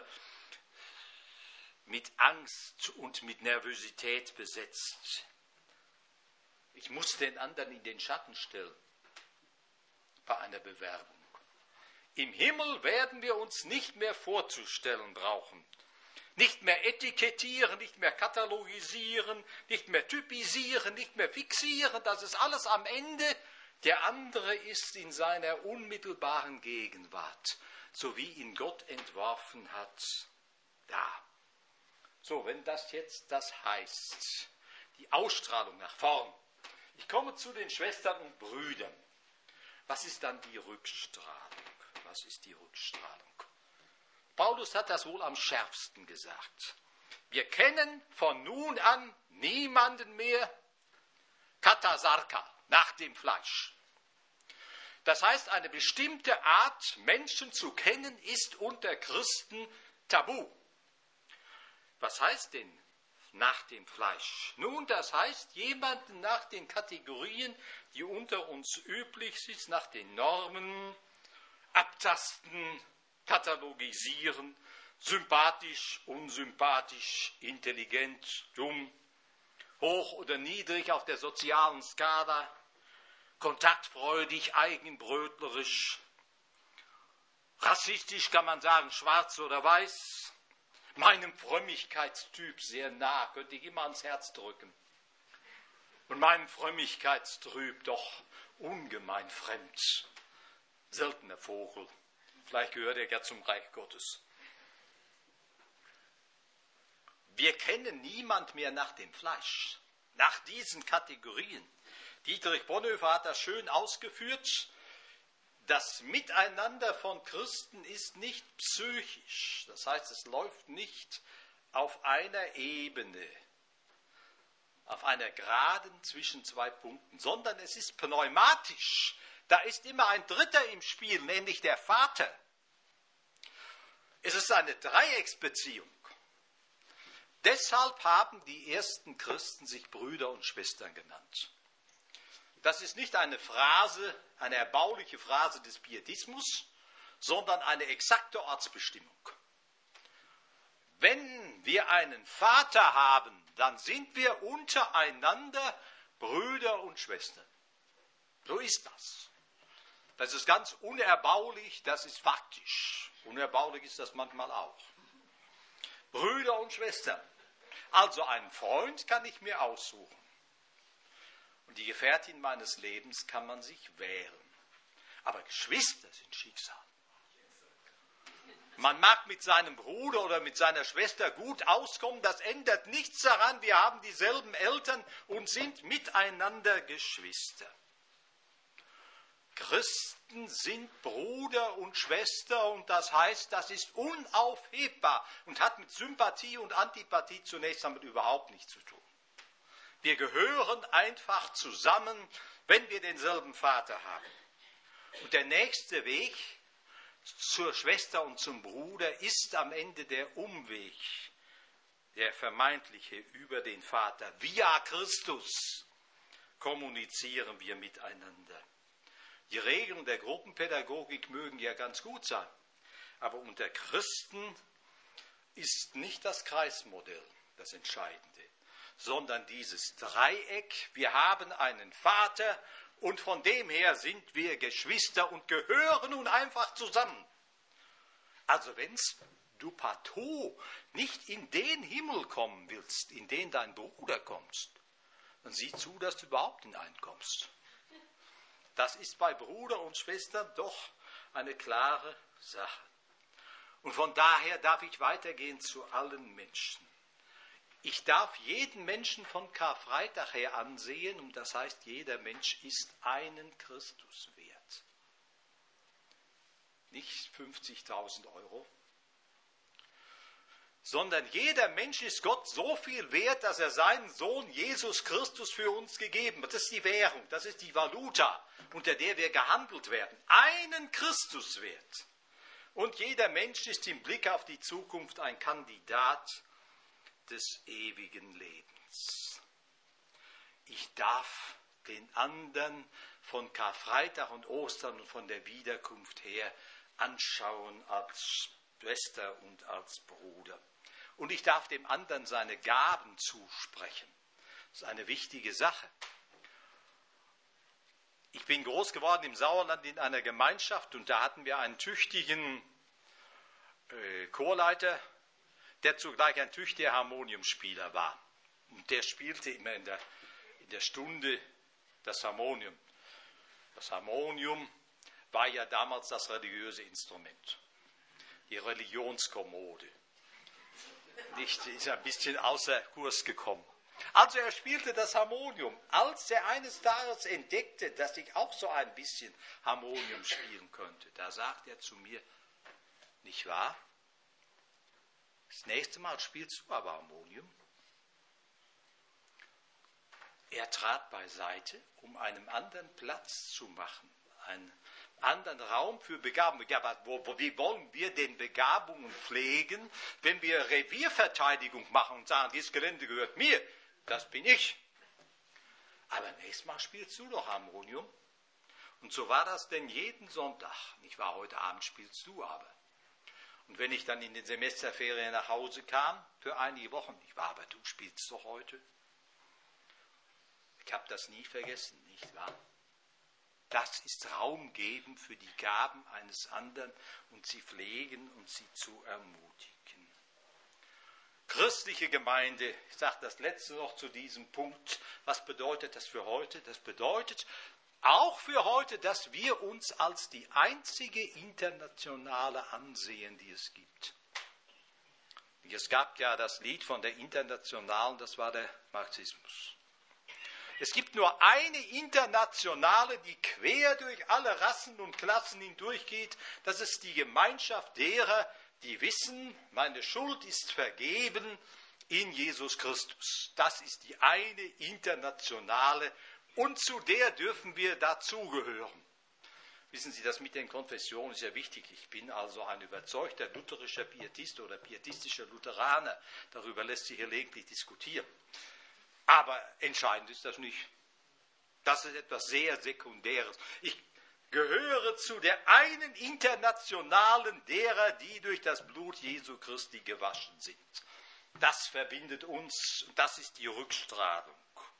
mit Angst und mit Nervosität besetzt. Ich muss den anderen in den Schatten stellen bei einer Bewerbung. Im Himmel werden wir uns nicht mehr vorzustellen brauchen. Nicht mehr etikettieren, nicht mehr katalogisieren, nicht mehr typisieren, nicht mehr fixieren. Das ist alles am Ende. Der andere ist in seiner unmittelbaren Gegenwart, so wie ihn Gott entworfen hat, da. So, wenn das jetzt das heißt, die Ausstrahlung nach vorn. Ich komme zu den Schwestern und Brüdern. Was ist dann die Rückstrahlung? Was ist die Rückstrahlung? Paulus hat das wohl am schärfsten gesagt. Wir kennen von nun an niemanden mehr katasarka, nach dem Fleisch. Das heißt, eine bestimmte Art, Menschen zu kennen, ist unter Christen tabu. Was heißt denn nach dem Fleisch? Nun, das heißt, jemanden nach den Kategorien, die unter uns üblich sind, nach den Normen, abtasten, katalogisieren, sympathisch, unsympathisch, intelligent, dumm, hoch oder niedrig auf der sozialen Skala, kontaktfreudig, eigenbrötlerisch, rassistisch kann man sagen, schwarz oder weiß, meinem Frömmigkeitstyp sehr nah, könnte ich immer ans Herz drücken. Und meinem Frömmigkeitstyp doch ungemein fremd. Seltener Vogel. Vielleicht gehört er ja zum Reich Gottes. Wir kennen niemand mehr nach dem Fleisch, nach diesen Kategorien. Dietrich Bonhoeffer hat das schön ausgeführt. Das Miteinander von Christen ist nicht psychisch. Das heißt, es läuft nicht auf einer Ebene, auf einer Geraden zwischen zwei Punkten, sondern es ist pneumatisch. Da ist immer ein Dritter im Spiel, nämlich der Vater. Es ist eine Dreiecksbeziehung. Deshalb haben die ersten Christen sich Brüder und Schwestern genannt. Das ist nicht eine Phrase, eine erbauliche Phrase des Pietismus, sondern eine exakte Ortsbestimmung. Wenn wir einen Vater haben, dann sind wir untereinander Brüder und Schwestern. So ist das. Das ist ganz unerbaulich, das ist faktisch. Unerbaulich ist das manchmal auch. Brüder und Schwestern. Also einen Freund kann ich mir aussuchen. Und die Gefährtin meines Lebens kann man sich wählen. Aber Geschwister sind Schicksal. Man mag mit seinem Bruder oder mit seiner Schwester gut auskommen, das ändert nichts daran. Wir haben dieselben Eltern und sind miteinander Geschwister. Christen sind Bruder und Schwester und das heißt, das ist unaufhebbar und hat mit Sympathie und Antipathie zunächst damit überhaupt nichts zu tun. Wir gehören einfach zusammen, wenn wir denselben Vater haben. Und der nächste Weg zur Schwester und zum Bruder ist am Ende der Umweg, der vermeintliche über den Vater. Via Christus kommunizieren wir miteinander. Die Regeln der Gruppenpädagogik mögen ja ganz gut sein, aber unter Christen ist nicht das Kreismodell das Entscheidende, sondern dieses Dreieck. Wir haben einen Vater und von dem her sind wir Geschwister und gehören nun einfach zusammen. Also wenn es du partout nicht in den Himmel kommen willst, in den dein Bruder kommt, dann sieh zu, dass du überhaupt hineinkommst. Das ist bei Bruder und Schwester doch eine klare Sache. Und von daher darf ich weitergehen zu allen Menschen. Ich darf jeden Menschen von Karfreitag her ansehen, und das heißt, jeder Mensch ist einen Christus wert. Nicht 50.000 Euro, sondern jeder Mensch ist Gott so viel wert, dass er seinen Sohn Jesus Christus für uns gegeben hat. Das ist die Währung, das ist die Valuta, unter der wir gehandelt werden. Einen Christus wert. Und jeder Mensch ist im Blick auf die Zukunft ein Kandidat des ewigen Lebens. Ich darf den anderen von Karfreitag und Ostern und von der Wiederkunft her anschauen als Schwester und als Bruder. Und ich darf dem anderen seine Gaben zusprechen. Das ist eine wichtige Sache. Ich bin groß geworden im Sauerland in einer Gemeinschaft und da hatten wir einen tüchtigen Chorleiter, der zugleich ein tüchtiger Harmoniumspieler war. Und der spielte immer in der Stunde das Harmonium. Das Harmonium war ja damals das religiöse Instrument, die Religionskommode. Nicht, ist ein bisschen außer Kurs gekommen. Also er spielte das Harmonium. Als er eines Tages entdeckte, dass ich auch so ein bisschen Harmonium spielen könnte, da sagte er zu mir, nicht wahr? Das nächste Mal spielst du aber Harmonium. Er trat beiseite, um einem anderen Platz zu machen, einen anderen Raum für Begabungen. Ja, aber wie wollen wir denn Begabungen pflegen, wenn wir Revierverteidigung machen und sagen, dieses Gelände gehört mir, das bin ich. Aber nächstes Mal spielst du doch Harmonium. Und so war das denn jeden Sonntag. Nicht wahr, heute Abend spielst du aber. Und wenn ich dann in den Semesterferien nach Hause kam, für einige Wochen, nicht wahr, aber du spielst doch heute. Ich habe das nie vergessen, nicht wahr? Das ist Raum geben für die Gaben eines anderen und sie pflegen und sie zu ermutigen. Christliche Gemeinde, ich sage das letzte noch zu diesem Punkt, was bedeutet das für heute? Das bedeutet auch für heute, dass wir uns als die einzige Internationale ansehen, die es gibt. Es gab ja das Lied von der Internationalen, das war der Marxismus. Es gibt nur eine Internationale, die quer durch alle Rassen und Klassen hindurchgeht. Das ist die Gemeinschaft derer, die wissen, meine Schuld ist vergeben in Jesus Christus. Das ist die eine Internationale und zu der dürfen wir dazugehören. Wissen Sie, das mit den Konfessionen ist ja wichtig. Ich bin also ein überzeugter lutherischer Pietist oder pietistischer Lutheraner. Darüber lässt sich gelegentlich diskutieren. Aber entscheidend ist das nicht. Das ist etwas sehr Sekundäres. Ich gehöre zu der einen Internationalen derer, die durch das Blut Jesu Christi gewaschen sind. Das verbindet uns und das ist die Rückstrahlung.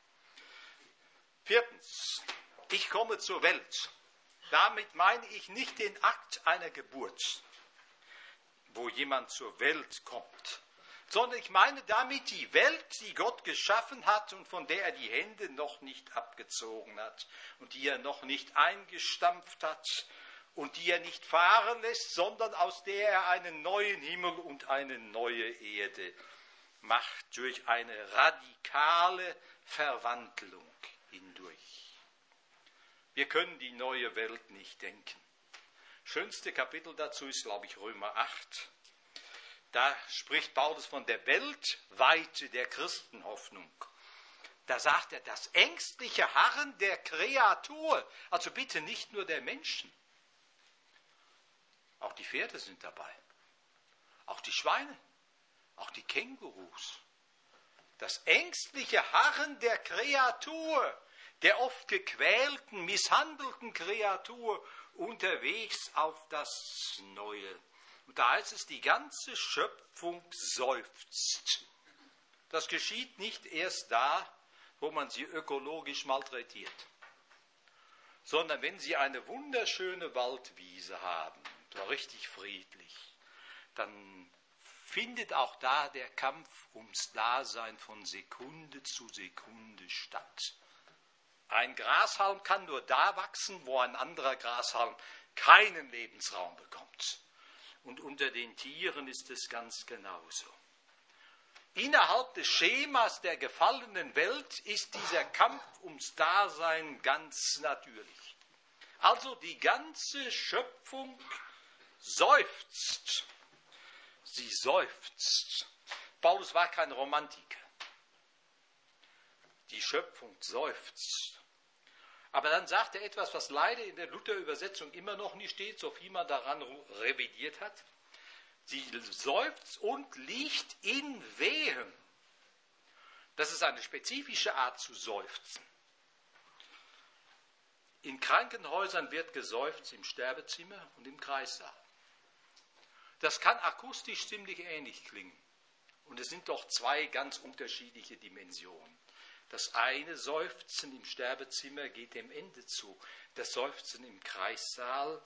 Viertens, ich komme zur Welt. Damit meine ich nicht den Akt einer Geburt, wo jemand zur Welt kommt, sondern ich meine damit die Welt, die Gott geschaffen hat und von der er die Hände noch nicht abgezogen hat und die er noch nicht eingestampft hat und die er nicht fahren lässt, sondern aus der er einen neuen Himmel und eine neue Erde macht durch eine radikale Verwandlung hindurch. Wir können die neue Welt nicht denken. Schönste Kapitel dazu ist, glaube ich, Römer 8. Da spricht Paulus von der Weltweite der Christenhoffnung. Da sagt er, das ängstliche Harren der Kreatur, also bitte nicht nur der Menschen. Auch die Pferde sind dabei, auch die Schweine, auch die Kängurus. Das ängstliche Harren der Kreatur, der oft gequälten, misshandelten Kreatur unterwegs auf das Neue. Und da heißt es, die ganze Schöpfung seufzt. Das geschieht nicht erst da, wo man sie ökologisch malträtiert, sondern wenn sie eine wunderschöne Waldwiese haben, so richtig friedlich, dann findet auch da der Kampf ums Dasein von Sekunde zu Sekunde statt. Ein Grashalm kann nur da wachsen, wo ein anderer Grashalm keinen Lebensraum bekommt. Und unter den Tieren ist es ganz genauso. Innerhalb des Schemas der gefallenen Welt ist dieser Kampf ums Dasein ganz natürlich. Also die ganze Schöpfung seufzt. Sie seufzt. Paulus war kein Romantiker. Die Schöpfung seufzt. Aber dann sagt er etwas, was leider in der Luther-Übersetzung immer noch nicht steht, so viel man daran revidiert hat. Sie seufzt und liegt in Wehen. Das ist eine spezifische Art zu seufzen. In Krankenhäusern wird geseufzt im Sterbezimmer und im Kreissaal. Das kann akustisch ziemlich ähnlich klingen. Und es sind doch zwei ganz unterschiedliche Dimensionen. Das eine Seufzen im Sterbezimmer geht dem Ende zu. Das Seufzen im Kreissaal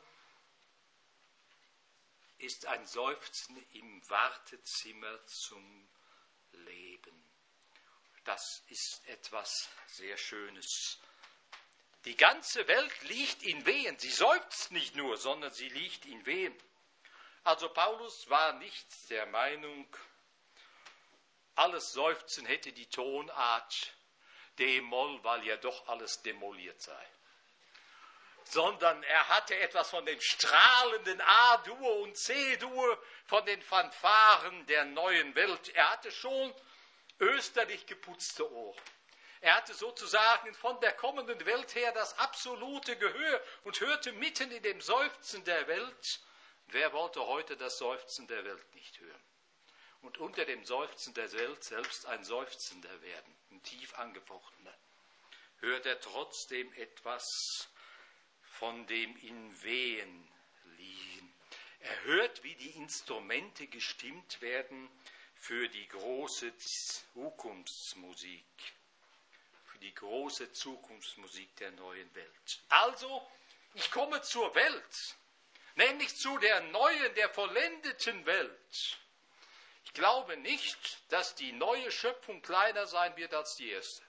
ist ein Seufzen im Wartezimmer zum Leben. Das ist etwas sehr Schönes. Die ganze Welt liegt in Wehen. Sie seufzt nicht nur, sondern sie liegt in Wehen. Also Paulus war nicht der Meinung, alles Seufzen hätte die Tonart D-Moll, weil ja doch alles demoliert sei. Sondern er hatte etwas von dem strahlenden A-Dur und C-Dur, von den Fanfaren der neuen Welt. Er hatte schon österlich geputzte Ohren. Er hatte sozusagen von der kommenden Welt her das absolute Gehör und hörte mitten in dem Seufzen der Welt. Wer wollte heute das Seufzen der Welt nicht hören? Und unter dem Seufzen der Welt selbst ein Seufzender werden, ein tief angefochtener. Hört er trotzdem etwas von dem in Wehen liegen. Er hört, wie die Instrumente gestimmt werden für die große Zukunftsmusik. Für die große Zukunftsmusik der neuen Welt. Also, ich komme zur Welt, nämlich zu der neuen, der vollendeten Welt. Ich glaube nicht, dass die neue Schöpfung kleiner sein wird als die erste.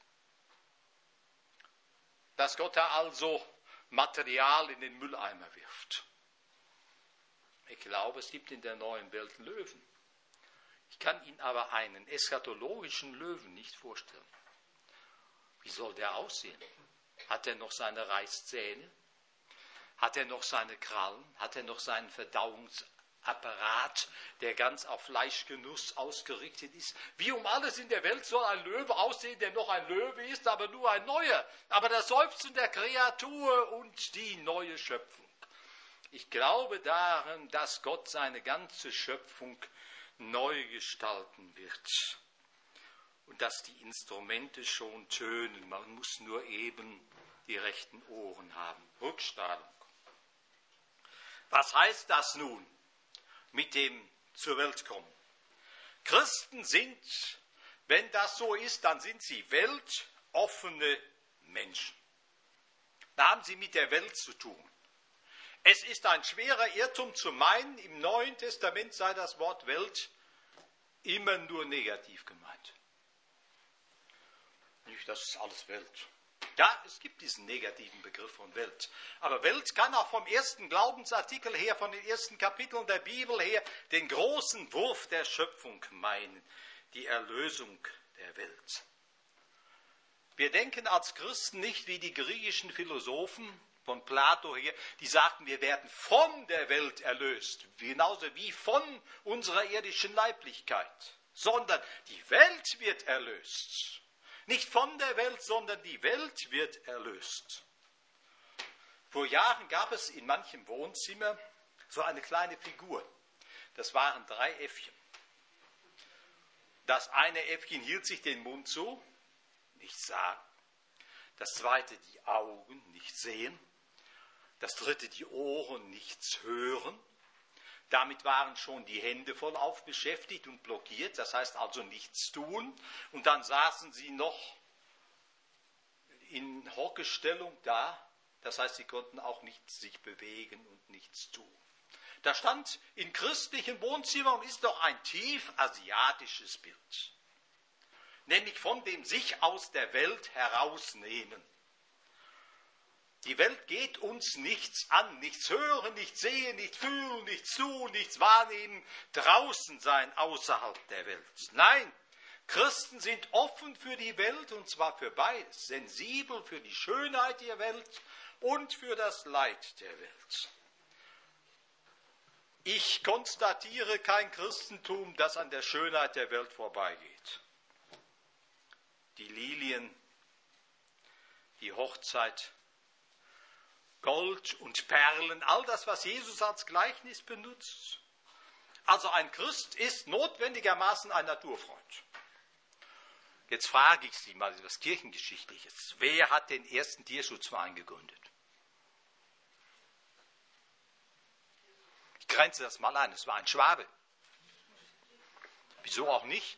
Dass Gott da also Material in den Mülleimer wirft. Ich glaube, es gibt in der neuen Welt Löwen. Ich kann Ihnen aber einen eschatologischen Löwen nicht vorstellen. Wie soll der aussehen? Hat er noch seine Reißzähne? Hat er noch seine Krallen? Hat er noch seinen Verdauungsapparat, der ganz auf Fleischgenuss ausgerichtet ist? Wie um alles in der Welt soll ein Löwe aussehen, der noch ein Löwe ist, aber nur ein neuer? Aber das Seufzen der Kreatur und die neue Schöpfung. Ich glaube daran, dass Gott seine ganze Schöpfung neu gestalten wird. Und dass die Instrumente schon tönen. Man muss nur eben die rechten Ohren haben. Rückstrahlung. Was heißt das nun mit dem zur Welt kommen? Christen sind, wenn das so ist, dann sind sie weltoffene Menschen. Da haben sie mit der Welt zu tun. Es ist ein schwerer Irrtum zu meinen, im Neuen Testament sei das Wort Welt immer nur negativ gemeint. Nicht, das ist alles Welt. Ja, es gibt diesen negativen Begriff von Welt. Aber Welt kann auch vom ersten Glaubensartikel her, von den ersten Kapiteln der Bibel her, den großen Wurf der Schöpfung meinen, die Erlösung der Welt. Wir denken als Christen nicht wie die griechischen Philosophen von Plato her, die sagten, wir werden von der Welt erlöst, genauso wie von unserer irdischen Leiblichkeit, sondern die Welt wird erlöst. Nicht von der Welt, sondern die Welt wird erlöst. Vor Jahren gab es in manchem Wohnzimmer so eine kleine Figur. Das waren 3 Äffchen. Das eine Äffchen hielt sich den Mund zu, nichts sagen. Das zweite die Augen, nichts sehen. Das dritte die Ohren, nichts hören. Damit waren schon die Hände vollauf beschäftigt und blockiert, das heißt also nichts tun. Und dann saßen sie noch in Hockestellung da, das heißt, sie konnten auch nichts sich bewegen und nichts tun. Da stand in christlichen Wohnzimmern ist doch ein tief asiatisches Bild. Nämlich von dem sich aus der Welt herausnehmen. Die Welt geht uns nichts an, nichts hören, nichts sehen, nichts fühlen, nichts tun, nichts wahrnehmen, draußen sein außerhalb der Welt. Nein, Christen sind offen für die Welt und zwar für beides, sensibel für die Schönheit der Welt und für das Leid der Welt. Ich konstatiere kein Christentum, das an der Schönheit der Welt vorbeigeht. Die Lilien, die Hochzeit, Gold und Perlen, all das, was Jesus als Gleichnis benutzt. Also ein Christ ist notwendigermaßen ein Naturfreund. Jetzt frage ich Sie mal etwas Kirchengeschichtliches. Wer hat den ersten Tierschutzverein gegründet? Ich grenze das mal ein, es war ein Schwabe. Wieso auch nicht?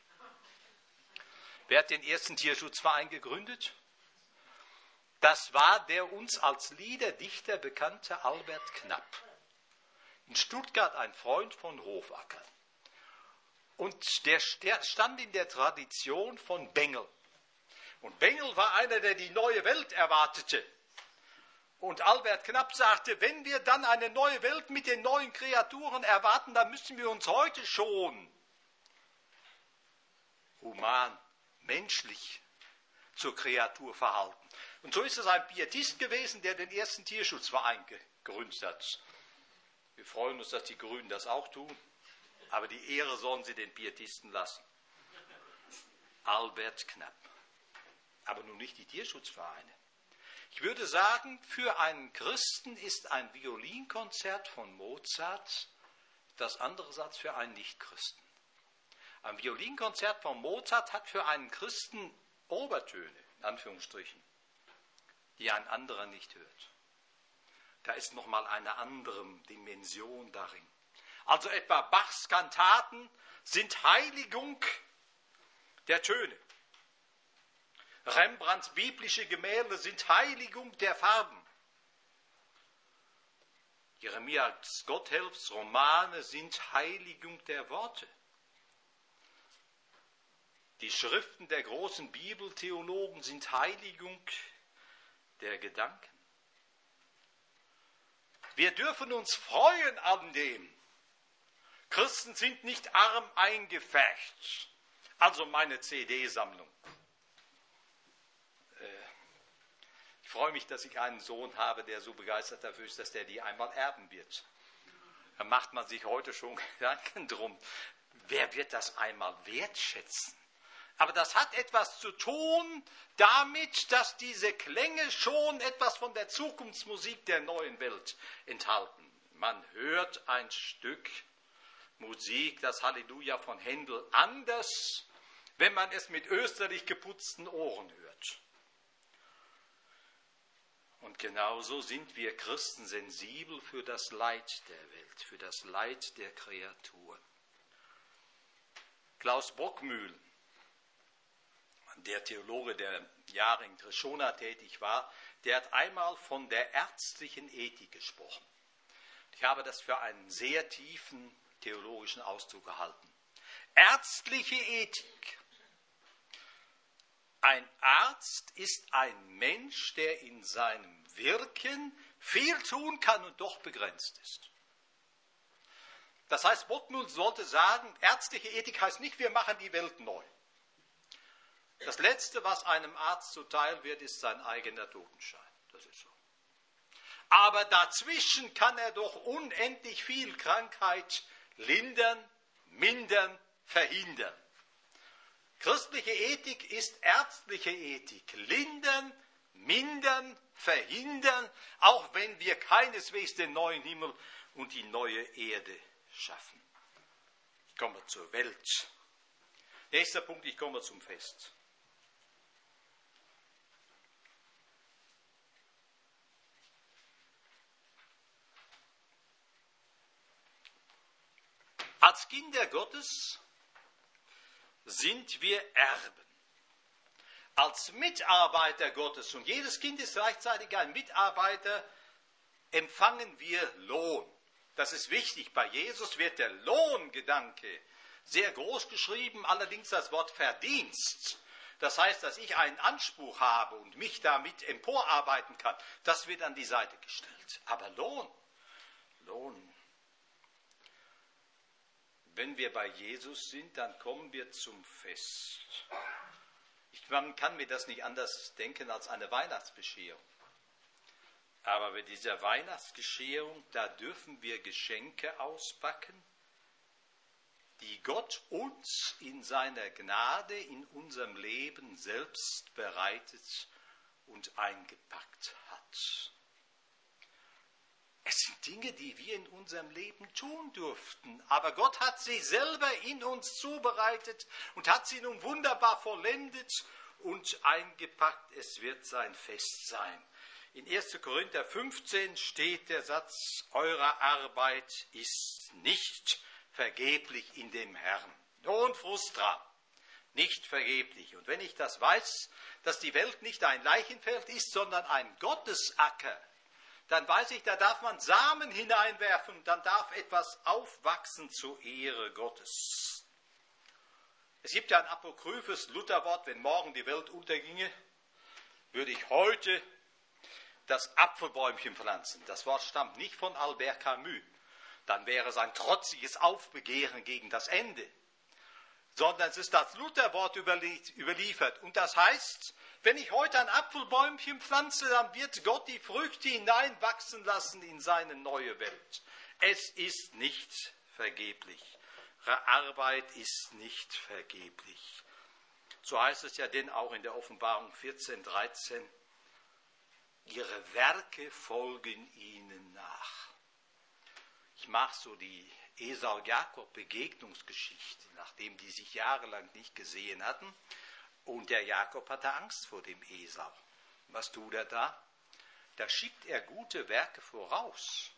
Wer hat den ersten Tierschutzverein gegründet? Das war der uns als Liederdichter bekannte Albert Knapp. In Stuttgart ein Freund von Hofacker. Und der stand in der Tradition von Bengel. Und Bengel war einer, der die neue Welt erwartete. Und Albert Knapp sagte, wenn wir dann eine neue Welt mit den neuen Kreaturen erwarten, dann müssen wir uns heute schon human, menschlich zur Kreatur verhalten. Und so ist es ein Pietist gewesen, der den ersten Tierschutzverein gegründet hat. Wir freuen uns, dass die Grünen das auch tun, aber die Ehre sollen sie den Pietisten lassen. Albert Knapp. Aber nun nicht die Tierschutzvereine. Ich würde sagen, für einen Christen ist ein Violinkonzert von Mozart das andere als für einen Nichtchristen. Ein Violinkonzert von Mozart hat für einen Christen Obertöne, in Anführungsstrichen, die ein anderer nicht hört. Da ist nochmal eine andere Dimension darin. Also etwa Bachs Kantaten sind Heiligung der Töne. Rembrandts biblische Gemälde sind Heiligung der Farben. Jeremias Gotthelfs-Romane sind Heiligung der Worte. Die Schriften der großen Bibeltheologen sind Heiligung der Gedanken. Wir dürfen uns freuen an dem. Christen sind nicht arm eingefärbt. Also meine CD-Sammlung. Ich freue mich, dass ich einen Sohn habe, der so begeistert dafür ist, dass der die einmal erben wird. Da macht man sich heute schon Gedanken drum. Wer wird das einmal wertschätzen? Aber das hat etwas zu tun damit, dass diese Klänge schon etwas von der Zukunftsmusik der neuen Welt enthalten. Man hört ein Stück Musik, das Halleluja von Händel, anders, wenn man es mit österlich geputzten Ohren hört. Und genauso sind wir Christen sensibel für das Leid der Welt, für das Leid der Kreatur. Klaus Brockmühl, der Theologe, der Jahre in Krishona tätig war, der hat einmal von der ärztlichen Ethik gesprochen. Ich habe das für einen sehr tiefen theologischen Ausdruck gehalten. Ärztliche Ethik. Ein Arzt ist ein Mensch, der in seinem Wirken viel tun kann und doch begrenzt ist. Das heißt, Brockmühl sollte sagen, ärztliche Ethik heißt nicht, wir machen die Welt neu. Das Letzte, was einem Arzt zuteil wird, ist sein eigener Totenschein. Das ist so. Aber dazwischen kann er doch unendlich viel Krankheit lindern, mindern, verhindern. Christliche Ethik ist ärztliche Ethik. Lindern, mindern, verhindern, auch wenn wir keineswegs den neuen Himmel und die neue Erde schaffen. Ich komme zur Welt. Nächster Punkt, ich komme zum Fest. Als Kinder Gottes sind wir Erben. Als Mitarbeiter Gottes, und jedes Kind ist gleichzeitig ein Mitarbeiter, empfangen wir Lohn. Das ist wichtig. Bei Jesus wird der Lohngedanke sehr groß geschrieben, allerdings das Wort Verdienst. Das heißt, dass ich einen Anspruch habe und mich damit emporarbeiten kann, das wird an die Seite gestellt. Aber Lohn. Wenn wir bei Jesus sind, dann kommen wir zum Fest. Man kann mir das nicht anders denken als eine Weihnachtsbescherung. Aber bei dieser Weihnachtsbescherung, da dürfen wir Geschenke auspacken, die Gott uns in seiner Gnade in unserem Leben selbst bereitet und eingepackt hat. Es sind Dinge, die wir in unserem Leben tun durften, aber Gott hat sie selber in uns zubereitet und hat sie nun wunderbar vollendet und eingepackt. Es wird sein Fest sein. In 1. Korinther 15 steht der Satz, eure Arbeit ist nicht vergeblich in dem Herrn. Non frustra, nicht vergeblich. Und wenn ich das weiß, dass die Welt nicht ein Leichenfeld ist, sondern ein Gottesacker, dann weiß ich, da darf man Samen hineinwerfen, dann darf etwas aufwachsen zur Ehre Gottes. Es gibt ja ein apokryphes Lutherwort, wenn morgen die Welt unterginge, würde ich heute das Apfelbäumchen pflanzen. Das Wort stammt nicht von Albert Camus. Dann wäre es ein trotziges Aufbegehren gegen das Ende. Sondern es ist das Lutherwort überliefert. Und das heißt, wenn ich heute ein Apfelbäumchen pflanze, dann wird Gott die Früchte hineinwachsen lassen in seine neue Welt. Es ist nicht vergeblich. Ihre Arbeit ist nicht vergeblich. So heißt es ja denn auch in der Offenbarung 14,13, ihre Werke folgen ihnen nach. Ich mag so die Esau-Jakob-Begegnungsgeschichte, nachdem die sich jahrelang nicht gesehen hatten. Und der Jakob hatte Angst vor dem Esau. Was tut er da? Da schickt er gute Werke voraus.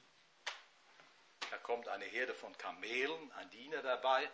Da kommt eine Herde von Kamelen, ein Diener dabei.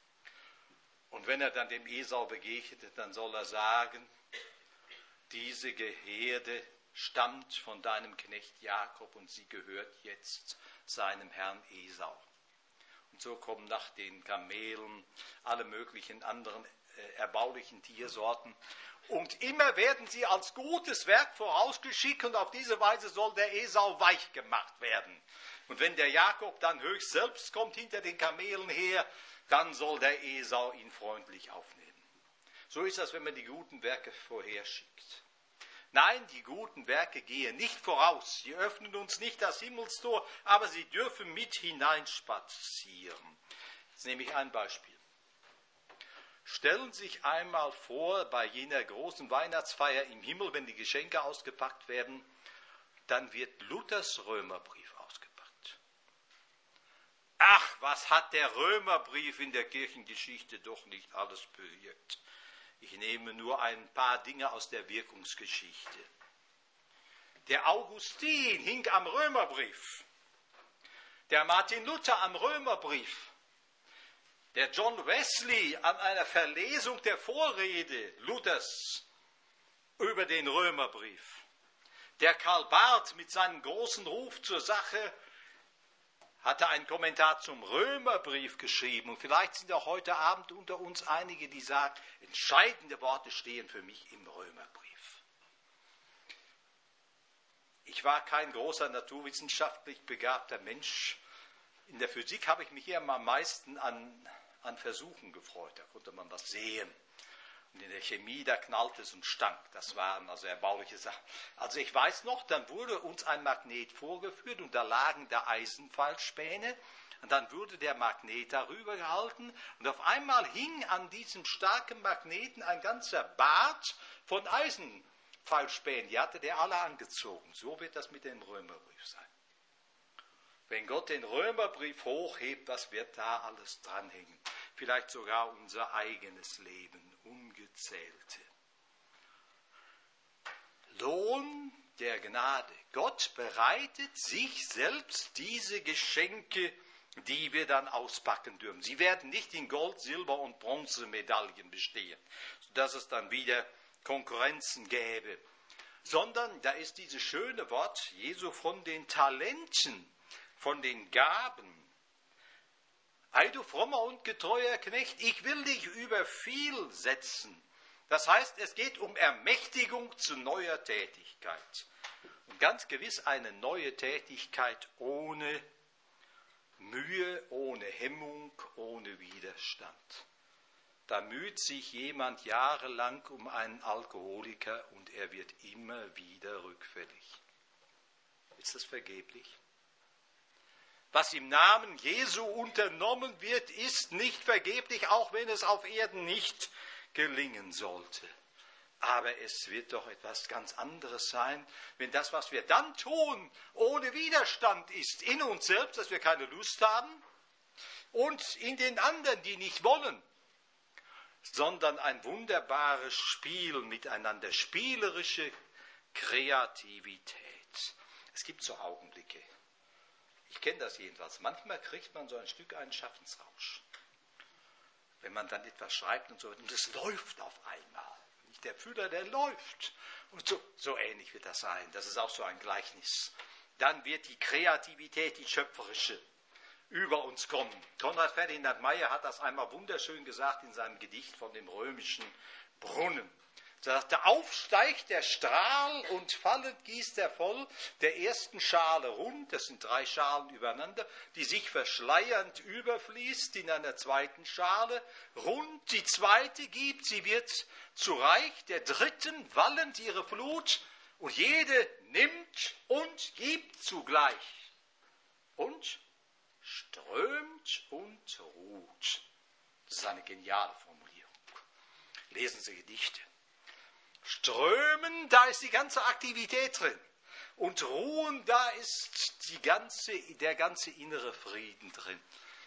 Und wenn er dann dem Esau begegnet, dann soll er sagen, diese Herde stammt von deinem Knecht Jakob und sie gehört jetzt seinem Herrn Esau. Und so kommen nach den Kamelen alle möglichen anderen erbaulichen Tiersorten. Und immer werden sie als gutes Werk vorausgeschickt und auf diese Weise soll der Esau weich gemacht werden. Und wenn der Jakob dann höchst selbst kommt hinter den Kamelen her, dann soll der Esau ihn freundlich aufnehmen. So ist das, wenn man die guten Werke vorherschickt. Nein, die guten Werke gehen nicht voraus. Sie öffnen uns nicht das Himmelstor, aber sie dürfen mit hineinspazieren. Jetzt nehme ich ein Beispiel. Stellen Sie sich einmal vor, bei jener großen Weihnachtsfeier im Himmel, wenn die Geschenke ausgepackt werden, dann wird Luthers Römerbrief ausgepackt. Ach, was hat der Römerbrief in der Kirchengeschichte doch nicht alles bewirkt. Ich nehme nur ein paar Dinge aus der Wirkungsgeschichte. Der Augustin hing am Römerbrief. Der Martin Luther am Römerbrief. Der John Wesley an einer Verlesung der Vorrede Luthers über den Römerbrief. Der Karl Barth mit seinem großen Ruf zur Sache hatte einen Kommentar zum Römerbrief geschrieben. Und vielleicht sind auch heute Abend unter uns einige, die sagen, entscheidende Worte stehen für mich im Römerbrief. Ich war kein großer naturwissenschaftlich begabter Mensch. In der Physik habe ich mich hier am meisten an Versuchen gefreut. Da konnte man was sehen. Und in der Chemie, da knallte es und stank. Das waren also erbauliche Sachen. Also ich weiß noch, dann wurde uns ein Magnet vorgeführt und da lagen da Eisenpfeilspäne. Und dann wurde der Magnet darüber gehalten und auf einmal hing an diesem starken Magneten ein ganzer Bart von Eisenpfeilspänen. Die hatte der alle angezogen. So wird das mit dem Römerbrief sein. Wenn Gott den Römerbrief hochhebt, was wird da alles dranhängen? Vielleicht sogar unser eigenes Leben, ungezählte. Lohn der Gnade. Gott bereitet sich selbst diese Geschenke, die wir dann auspacken dürfen. Sie werden nicht in Gold, Silber und Bronzemedaillen bestehen, sodass es dann wieder Konkurrenzen gäbe, sondern da ist dieses schöne Wort Jesu von den Talenten. von den Gaben. Ei, du frommer und getreuer Knecht, ich will dich über viel setzen. Das heißt, es geht um Ermächtigung zu neuer Tätigkeit. Und ganz gewiss eine neue Tätigkeit ohne Mühe, ohne Hemmung, ohne Widerstand. Da müht sich jemand jahrelang um einen Alkoholiker und er wird immer wieder rückfällig. Ist das vergeblich? Was im Namen Jesu unternommen wird, ist nicht vergeblich, auch wenn es auf Erden nicht gelingen sollte. Aber es wird doch etwas ganz anderes sein, wenn das, was wir dann tun, ohne Widerstand ist, in uns selbst, dass wir keine Lust haben, und in den anderen, die nicht wollen, sondern ein wunderbares Spiel miteinander, spielerische Kreativität. Es gibt so Augenblicke. Ich kenne das jedenfalls. Manchmal kriegt man so ein Stück einen Schaffensrausch. Wenn man dann etwas schreibt und so, und es läuft auf einmal. Der Fühler, der läuft. Und so ähnlich wird das sein. Das ist auch so ein Gleichnis. Dann wird die Kreativität, die schöpferische, über uns kommen. Konrad Ferdinand Meyer hat das einmal wunderschön gesagt in seinem Gedicht von dem römischen Brunnen. Er sagte, aufsteigt der Strahl und fallend gießt er voll der ersten Schale rund, das sind 3 Schalen übereinander, die sich verschleiernd überfließt in einer zweiten Schale rund, die zweite gibt, sie wird zu reich, der dritten wallend ihre Flut und jede nimmt und gibt zugleich und strömt und ruht. Das ist eine geniale Formulierung. Lesen Sie Gedichte. Strömen, da ist die ganze Aktivität drin. Und ruhen, da ist der ganze innere Frieden drin.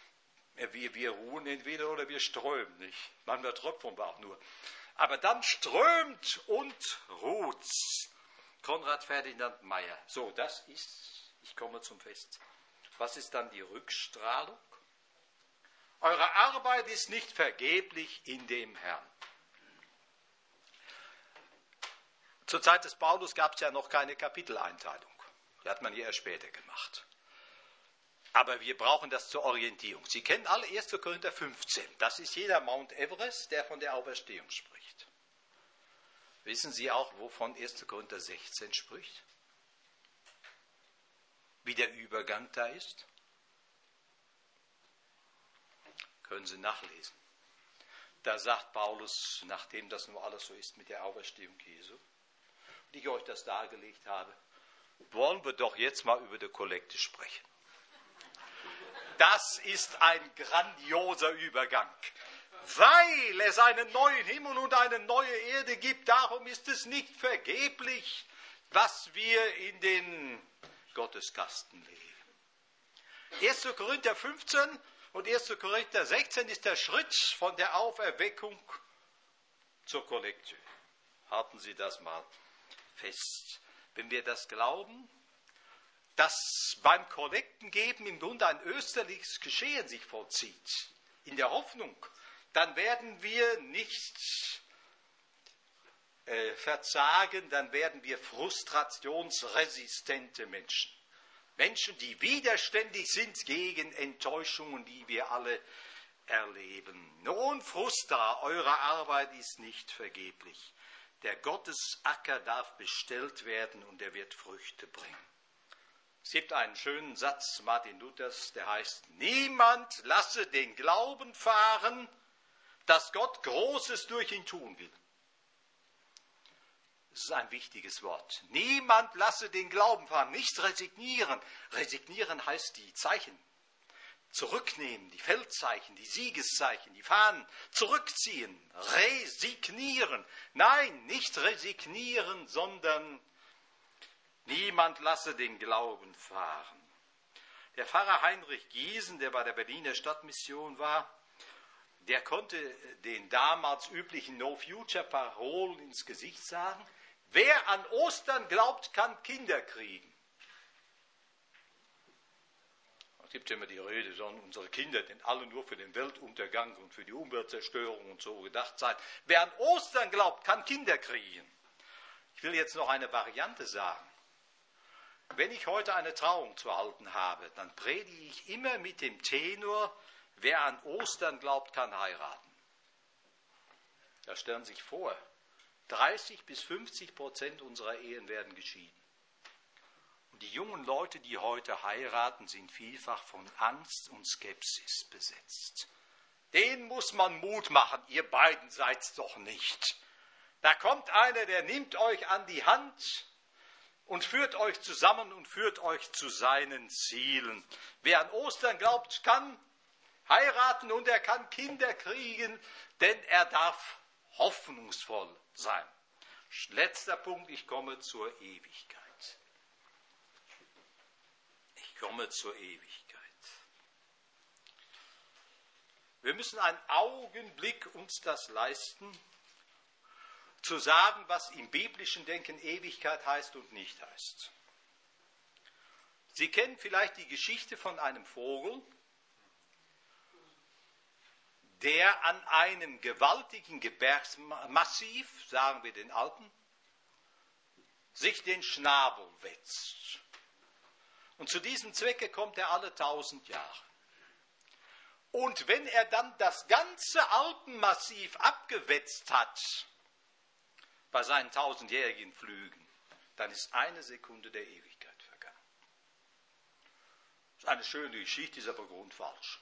Wir ruhen entweder oder wir strömen nicht. Manchmal tropfen wir auch nur. Aber dann strömt und ruht. Konrad Ferdinand Meyer. So, das ist, ich komme zum Fest. Was ist dann die Rückstrahlung? Eure Arbeit ist nicht vergeblich in dem Herrn. Zur Zeit des Paulus gab es ja noch keine Kapiteleinteilung. Die hat man ja erst später gemacht. Aber wir brauchen das zur Orientierung. Sie kennen alle 1. Korinther 15. Das ist jeder Mount Everest, der von der Auferstehung spricht. Wissen Sie auch, wovon 1. Korinther 16 spricht? Wie der Übergang da ist? Können Sie nachlesen. Da sagt Paulus, nachdem das nur alles so ist mit der Auferstehung Jesu, die ich euch das dargelegt habe, wollen wir doch jetzt mal über die Kollekte sprechen. Das ist ein grandioser Übergang. Weil es einen neuen Himmel und eine neue Erde gibt, darum ist es nicht vergeblich, was wir in den Gotteskasten legen. 1. Korinther 15 und 1. Korinther 16 ist der Schritt von der Auferweckung zur Kollekte. Halten Sie das mal fest. Wenn wir das glauben, dass beim Kollektengeben im Grunde ein österliches Geschehen sich vollzieht, in der Hoffnung, dann werden wir nicht verzagen, dann werden wir frustrationsresistente Menschen. Menschen, die widerständig sind gegen Enttäuschungen, die wir alle erleben. Nun, Frustra, eure Arbeit ist nicht vergeblich. Der Gottesacker darf bestellt werden und er wird Früchte bringen. Es gibt einen schönen Satz Martin Luthers, der heißt, niemand lasse den Glauben fahren, dass Gott Großes durch ihn tun will. Das ist ein wichtiges Wort. Niemand lasse den Glauben fahren, nicht resignieren. Resignieren heißt die Zeichen zurücknehmen, die Feldzeichen, die Siegeszeichen, die Fahnen zurückziehen, resignieren. Nein, nicht resignieren, sondern niemand lasse den Glauben fahren. Der Pfarrer Heinrich Giesen, der bei der Berliner Stadtmission war, der konnte den damals üblichen No-Future-Parolen ins Gesicht sagen, wer an Ostern glaubt, kann Kinder kriegen. Es gibt immer die Rede, sollen unsere Kinder denn alle nur für den Weltuntergang und für die Umweltzerstörung und so gedacht sein. Wer an Ostern glaubt, kann Kinder kriegen. Ich will jetzt noch eine Variante sagen. Wenn ich heute eine Trauung zu halten habe, dann predige ich immer mit dem Tenor, wer an Ostern glaubt, kann heiraten. Da stellen Sie sich vor, 30-50% unserer Ehen werden geschieden. Und die jungen Leute, die heute heiraten, sind vielfach von Angst und Skepsis besetzt. Denen muss man Mut machen, ihr beiden seid's doch nicht. Da kommt einer, der nimmt euch an die Hand und führt euch zusammen und führt euch zu seinen Zielen. Wer an Ostern glaubt, kann heiraten und er kann Kinder kriegen, denn er darf hoffnungsvoll sein. Letzter Punkt, ich komme zur Ewigkeit. Ich komme zur Ewigkeit. Wir müssen einen Augenblick uns das leisten, zu sagen, was im biblischen Denken Ewigkeit heißt und nicht heißt. Sie kennen vielleicht die Geschichte von einem Vogel, der an einem gewaltigen Gebirgsmassiv, sagen wir den Alpen, sich den Schnabel wetzt. Und zu diesem Zwecke kommt er alle 1000 Jahre. Und wenn er dann das ganze Alpenmassiv abgewetzt hat, bei seinen 1000-jährigen Flügen, dann ist eine Sekunde der Ewigkeit vergangen. Das ist eine schöne Geschichte, ist aber grundfalsch.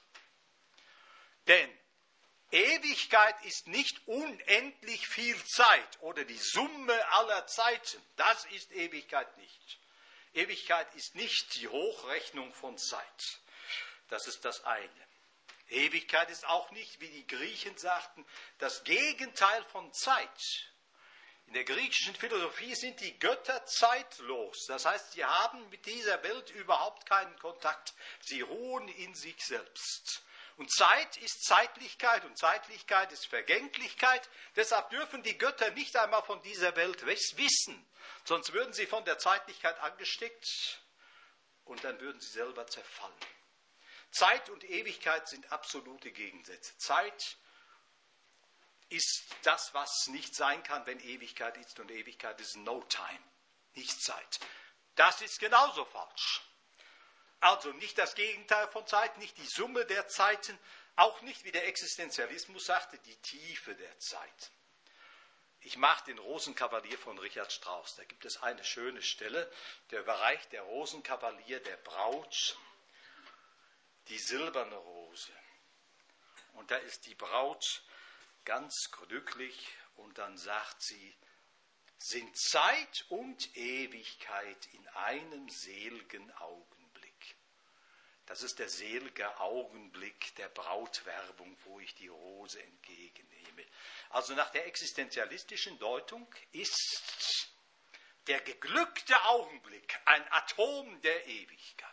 Denn Ewigkeit ist nicht unendlich viel Zeit oder die Summe aller Zeiten. Das ist Ewigkeit nicht. Ewigkeit ist nicht die Hochrechnung von Zeit. Das ist das eine. Ewigkeit ist auch nicht, wie die Griechen sagten, das Gegenteil von Zeit. In der griechischen Philosophie sind die Götter zeitlos. Das heißt, sie haben mit dieser Welt überhaupt keinen Kontakt. Sie ruhen in sich selbst. Und Zeit ist Zeitlichkeit und Zeitlichkeit ist Vergänglichkeit. Deshalb dürfen die Götter nicht einmal von dieser Welt wissen. Sonst würden sie von der Zeitlichkeit angesteckt und dann würden sie selber zerfallen. Zeit und Ewigkeit sind absolute Gegensätze. Zeit ist das, was nicht sein kann, wenn Ewigkeit ist. Und Ewigkeit ist no time, nicht Zeit. Das ist genauso falsch. Also nicht das Gegenteil von Zeit, nicht die Summe der Zeiten, auch nicht, wie der Existenzialismus sagte, die Tiefe der Zeit. Ich mag den Rosenkavalier von Richard Strauss. Da gibt es eine schöne Stelle, der überreicht der Rosenkavalier der Braut die silberne Rose. Und da ist die Braut ganz glücklich und dann sagt sie, sind Zeit und Ewigkeit in einem seligen Augenblick. Das ist der selige Augenblick der Brautwerbung, wo ich die Rose entgegennehme. Also nach der existenzialistischen Deutung ist der geglückte Augenblick ein Atom der Ewigkeit.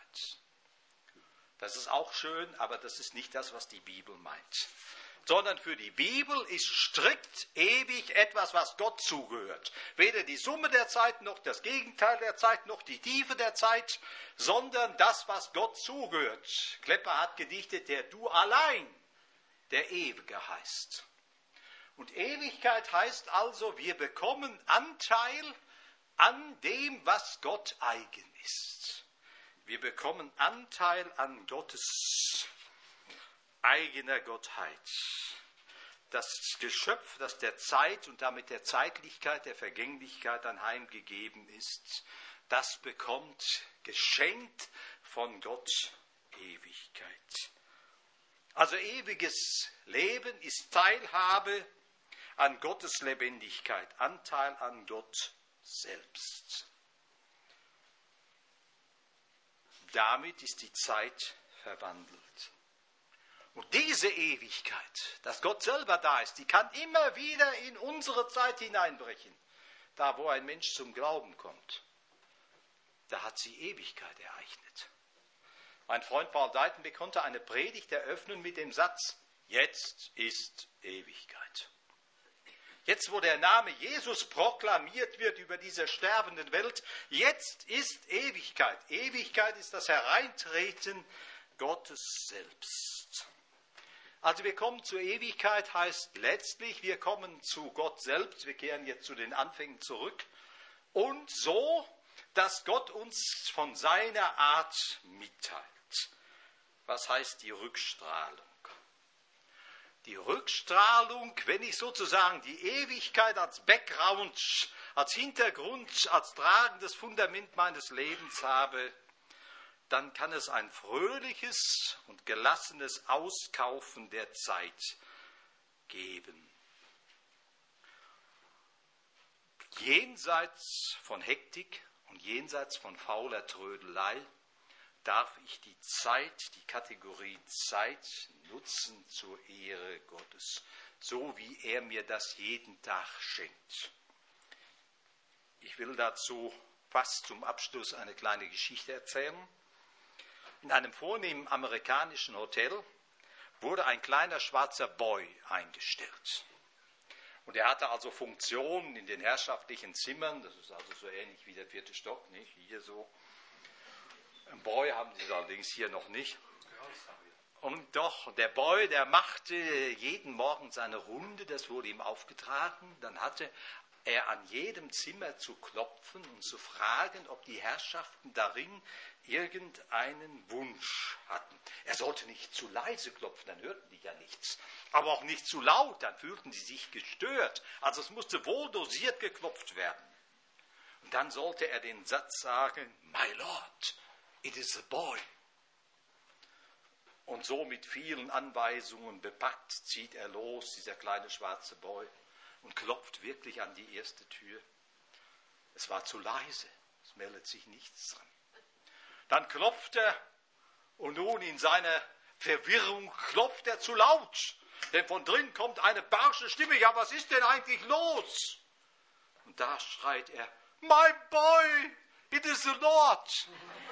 Das ist auch schön, aber das ist nicht das, was die Bibel meint. Sondern für die Bibel ist strikt ewig etwas, was Gott zugehört. Weder die Summe der Zeit, noch das Gegenteil der Zeit, noch die Tiefe der Zeit, sondern das, was Gott zugehört. Klepper hat gedichtet, der du allein, der Ewige heißt. Und Ewigkeit heißt also, wir bekommen Anteil an dem, was Gott eigen ist. Wir bekommen Anteil an Gottes eigener Gottheit. Das Geschöpf, das der Zeit und damit der Zeitlichkeit, der Vergänglichkeit anheimgegeben ist, das bekommt geschenkt von Gott Ewigkeit. Also ewiges Leben ist Teilhabe an Gottes Lebendigkeit, Anteil an Gott selbst. Damit ist die Zeit verwandelt. Und diese Ewigkeit, dass Gott selber da ist, die kann immer wieder in unsere Zeit hineinbrechen. Da, wo ein Mensch zum Glauben kommt, da hat sie Ewigkeit ereignet. Mein Freund Paul Deitenbeck konnte eine Predigt eröffnen mit dem Satz, jetzt ist Ewigkeit. Jetzt, wo der Name Jesus proklamiert wird über diese sterbenden Welt, jetzt ist Ewigkeit. Ewigkeit ist das Hereintreten Gottes selbst. Also wir kommen zur Ewigkeit, heißt letztlich, wir kommen zu Gott selbst. Wir kehren jetzt zu den Anfängen zurück. Und so, das Gott uns von seiner Art mitteilt. Was heißt die Rückstrahlung? Die Rückstrahlung, wenn ich sozusagen die Ewigkeit als Background, als Hintergrund, als tragendes Fundament meines Lebens habe, dann kann es ein fröhliches und gelassenes Auskaufen der Zeit geben. Jenseits von Hektik und jenseits von fauler Trödelei darf ich die Zeit, die Kategorie Zeit nutzen zur Ehre Gottes, so wie er mir das jeden Tag schenkt. Ich will dazu fast zum Abschluss eine kleine Geschichte erzählen. In einem vornehmen amerikanischen Hotel wurde ein kleiner schwarzer Boy eingestellt. Und er hatte also Funktionen in den herrschaftlichen Zimmern, das ist also so ähnlich wie der 4. Stock, nicht? Hier so. Ein Boy haben sie allerdings hier noch nicht. Und doch, der Boy, der machte jeden Morgen seine Runde, das wurde ihm aufgetragen. Dann hatte er an jedem Zimmer zu klopfen und zu fragen, ob die Herrschaften darin irgendeinen Wunsch hatten. Er sollte nicht zu leise klopfen, dann hörten die ja nichts. Aber auch nicht zu laut, dann fühlten sie sich gestört. Also es musste wohl dosiert geklopft werden. Und dann sollte er den Satz sagen, My Lord, it is a boy. Und so mit vielen Anweisungen bepackt zieht er los, dieser kleine schwarze Boy, und klopft wirklich an die erste Tür. Es war zu leise, es meldet sich nichts dran. Dann klopft er und nun in seiner Verwirrung klopft er zu laut. Denn von drin kommt eine barsche Stimme, ja, was ist denn eigentlich los? Und da schreit er, My boy, it is the Lord.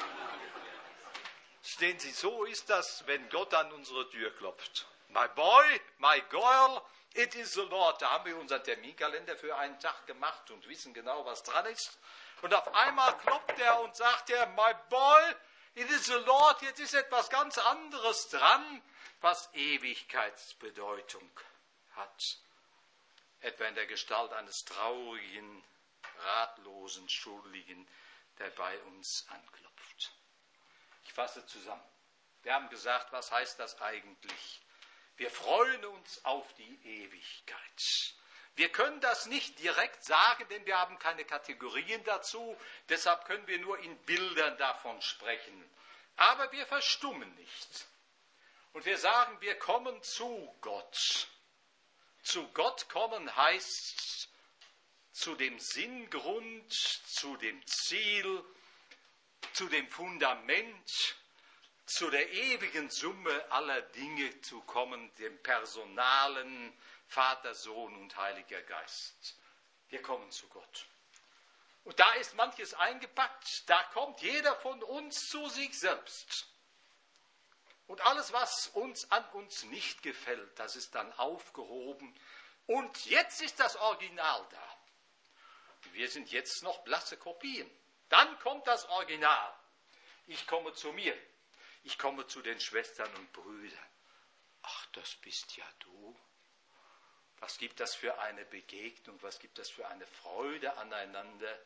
Stehen Sie, so ist das, wenn Gott an unsere Tür klopft. My boy, my girl, it is the Lord. Da haben wir unseren Terminkalender für einen Tag gemacht und wissen genau, was dran ist. Und auf einmal klopft er und sagt er, my boy, it is the Lord. Jetzt ist etwas ganz anderes dran, was Ewigkeitsbedeutung hat. Etwa in der Gestalt eines traurigen, ratlosen Schuldigen, der bei uns anklopft. Ich fasse zusammen. Wir haben gesagt, was heißt das eigentlich? Wir freuen uns auf die Ewigkeit. Wir können das nicht direkt sagen, denn wir haben keine Kategorien dazu. Deshalb können wir nur in Bildern davon sprechen. Aber wir verstummen nicht. Und wir sagen, wir kommen zu Gott. Zu Gott kommen heißt zu dem Sinngrund, zu dem Ziel, zu dem Fundament, zu der ewigen Summe aller Dinge zu kommen, dem personalen Vater, Sohn und Heiliger Geist. Wir kommen zu Gott. Und da ist manches eingepackt, da kommt jeder von uns zu sich selbst. Und alles, was uns an uns nicht gefällt, das ist dann aufgehoben. Und jetzt ist das Original da. Wir sind jetzt noch blasse Kopien. Dann kommt das Original. Ich komme zu mir. Ich komme zu den Schwestern und Brüdern. Ach, das bist ja du. Was gibt das für eine Begegnung? Was gibt das für eine Freude aneinander?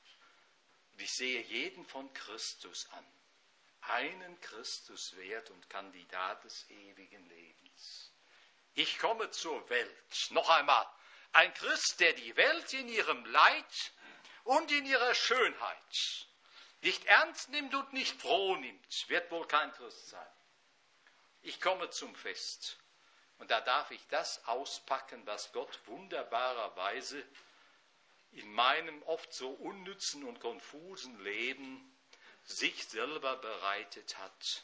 Ich sehe jeden von Christus an. Einen Christus wert und Kandidat des ewigen Lebens. Ich komme zur Welt. Noch einmal. Ein Christ, der die Welt in ihrem Leid und in ihrer Schönheit nicht ernst nimmt und nicht froh nimmt, wird wohl kein Christ sein. Ich komme zum Fest und da darf ich das auspacken, was Gott wunderbarerweise in meinem oft so unnützen und konfusen Leben sich selber bereitet hat.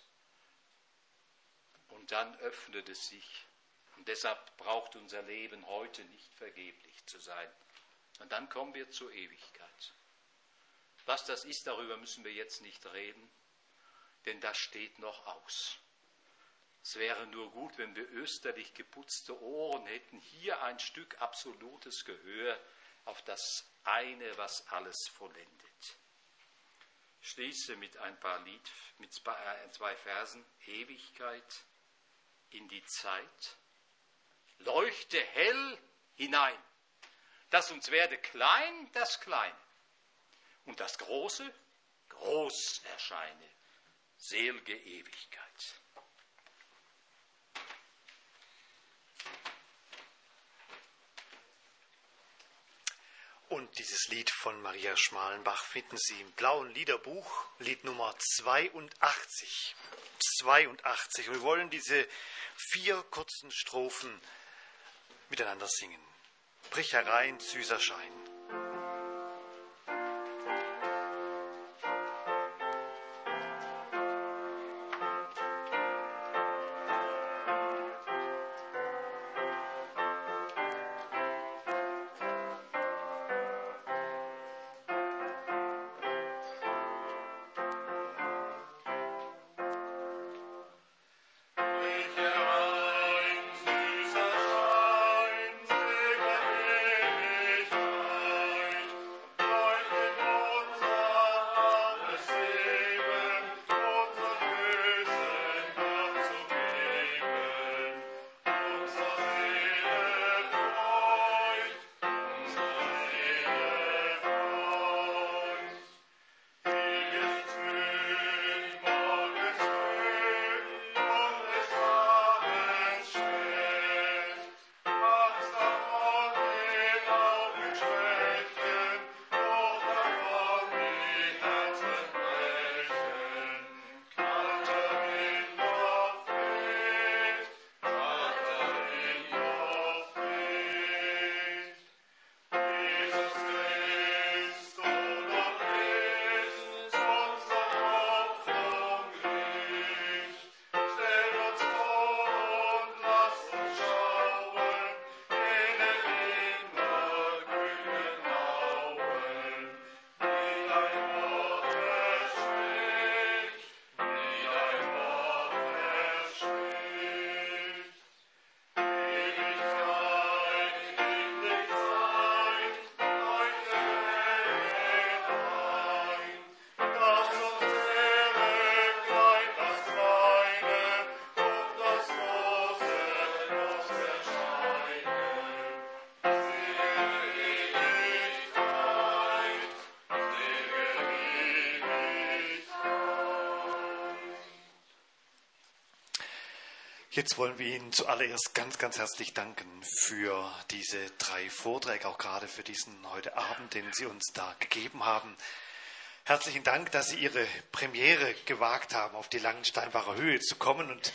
Und dann öffnet es sich. Und deshalb braucht unser Leben heute nicht vergeblich zu sein. Und dann kommen wir zur Ewigkeit. Was das ist, darüber müssen wir jetzt nicht reden, denn das steht noch aus. Es wäre nur gut, wenn wir österlich geputzte Ohren hätten, hier ein Stück absolutes Gehör auf das eine, was alles vollendet. Ich schließe mit zwei Versen. Ewigkeit in die Zeit. Leuchte hell hinein, dass uns werde klein das Kleine und das Große groß erscheine. Selige Ewigkeit. Und dieses Lied von Maria Schmalenbach finden Sie im blauen Liederbuch, Lied Nummer 82. 82. Wir wollen diese 4 kurzen Strophen miteinander singen. Brich herein, süßer Schein. Jetzt wollen wir Ihnen zuallererst ganz, ganz herzlich danken für diese 3 Vorträge, auch gerade für diesen heute Abend, den Sie uns da gegeben haben. Herzlichen Dank, dass Sie Ihre Premiere gewagt haben, auf die Langensteinbacher Höhe zu kommen. Und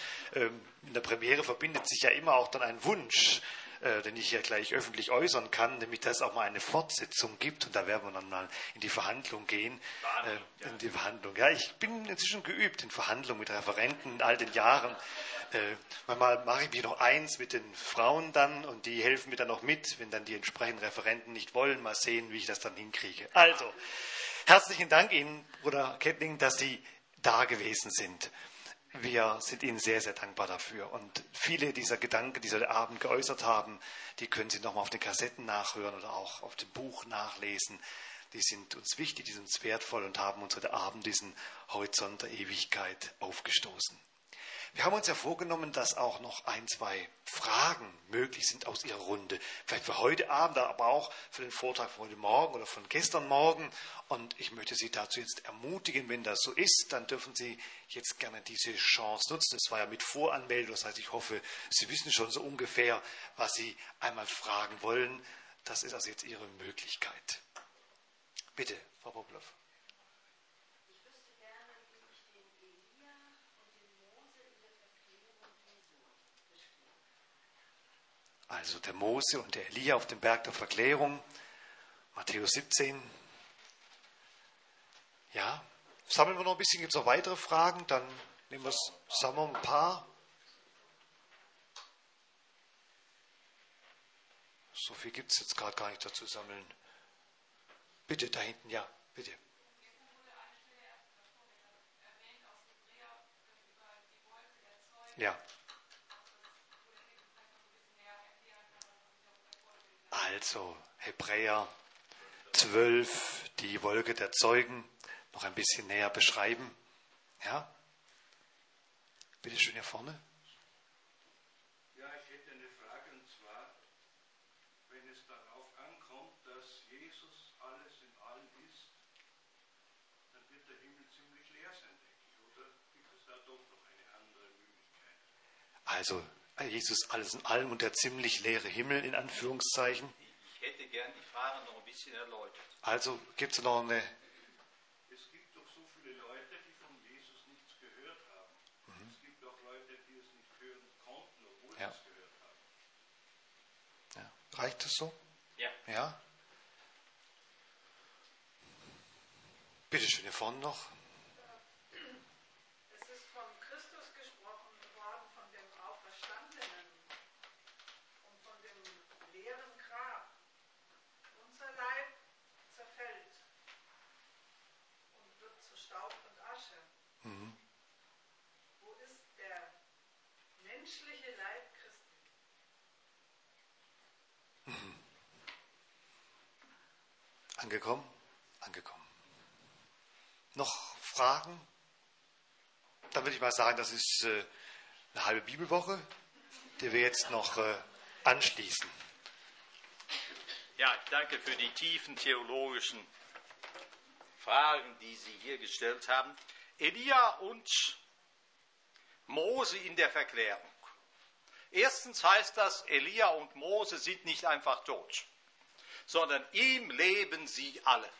in der Premiere verbindet sich ja immer auch dann ein Wunsch, den ich hier gleich öffentlich äußern kann, nämlich dass es auch mal eine Fortsetzung gibt. Und da werden wir dann mal in die Verhandlung gehen. In die Verhandlung. Ja, ich bin inzwischen geübt in Verhandlungen mit Referenten in all den Jahren. Manchmal mache ich mich noch eins mit den Frauen dann und die helfen mir dann noch mit, wenn dann die entsprechenden Referenten nicht wollen. Mal sehen, wie ich das dann hinkriege. Also, herzlichen Dank Ihnen, Bruder Kettling, dass Sie da gewesen sind. Wir sind Ihnen sehr, sehr dankbar dafür. Und viele dieser Gedanken, die Sie heute Abend geäußert haben, die können Sie nochmal auf den Kassetten nachhören oder auch auf dem Buch nachlesen. Die sind uns wichtig, die sind uns wertvoll und haben uns heute Abend diesen Horizont der Ewigkeit aufgestoßen. Wir haben uns ja vorgenommen, dass auch noch 1, 2 Fragen möglich sind aus Ihrer Runde. Vielleicht für heute Abend, aber auch für den Vortrag von heute Morgen oder von gestern Morgen. Und ich möchte Sie dazu jetzt ermutigen, wenn das so ist, dann dürfen Sie jetzt gerne diese Chance nutzen. Es war ja mit Voranmeldung, das heißt, ich hoffe, Sie wissen schon so ungefähr, was Sie einmal fragen wollen. Das ist also jetzt Ihre Möglichkeit. Bitte, Frau Poplow. Also der Mose und der Elia auf dem Berg der Verklärung, Matthäus 17. Ja, sammeln wir noch ein bisschen, gibt es noch weitere Fragen? Dann nehmen wir es, sammeln wir ein paar. So viel gibt es jetzt gerade gar nicht dazu sammeln. Bitte, da hinten, ja, bitte. Ja. Also, Hebräer 12, die Wolke der Zeugen, noch ein bisschen näher beschreiben. Ja? Bitte schön hier vorne. Ja, ich hätte eine Frage, und zwar, wenn es darauf ankommt, dass Jesus alles in allem ist, dann wird der Himmel ziemlich leer sein, denke ich. Oder gibt es da doch noch eine andere Möglichkeit? Also Jesus alles in allem und der ziemlich leere Himmel in Anführungszeichen. Ich hätte gern die Frage noch ein bisschen erläutert. Also gibt es noch eine... Es gibt doch so viele Leute, die von Jesus nichts gehört haben. Es gibt auch Leute, die es nicht hören konnten, obwohl sie es gehört haben. Ja. Reicht das so? Ja. Ja? Bitte schön, hier vorne noch. Es ist von Christus gesprochen worden, von dem Auferstandenen und von dem leeren Grab. Unser Leib zerfällt und wird zu Staub und Asche. Wo ist der menschliche Leib Christi? Angekommen? Angekommen. Noch Fragen? Dann würde ich mal sagen, das ist eine halbe Bibelwoche, die wir jetzt noch anschließen. Ja, danke für die tiefen theologischen Fragen, die Sie hier gestellt haben. Elia und Mose in der Verklärung. Erstens heißt das, Elia und Mose sind nicht einfach tot, sondern ihm leben sie alle.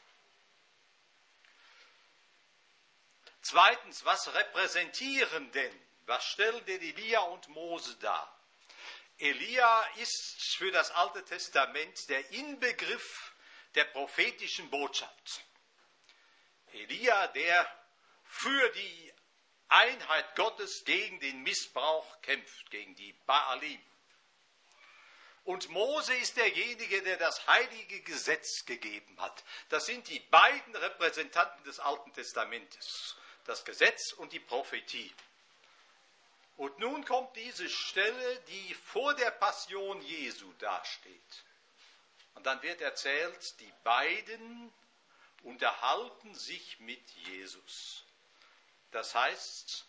Zweitens, was repräsentieren denn? Was stellen denn Elia und Mose dar? Elia ist für das Alte Testament der Inbegriff der prophetischen Botschaft. Elia, der für die Einheit Gottes gegen den Missbrauch kämpft, gegen die Baalim. Und Mose ist derjenige, der das heilige Gesetz gegeben hat. Das sind die beiden Repräsentanten des Alten Testamentes, das Gesetz und die Prophetie. Und nun kommt diese Stelle, die vor der Passion Jesu dasteht. Und dann wird erzählt, die beiden unterhalten sich mit Jesus. Das heißt,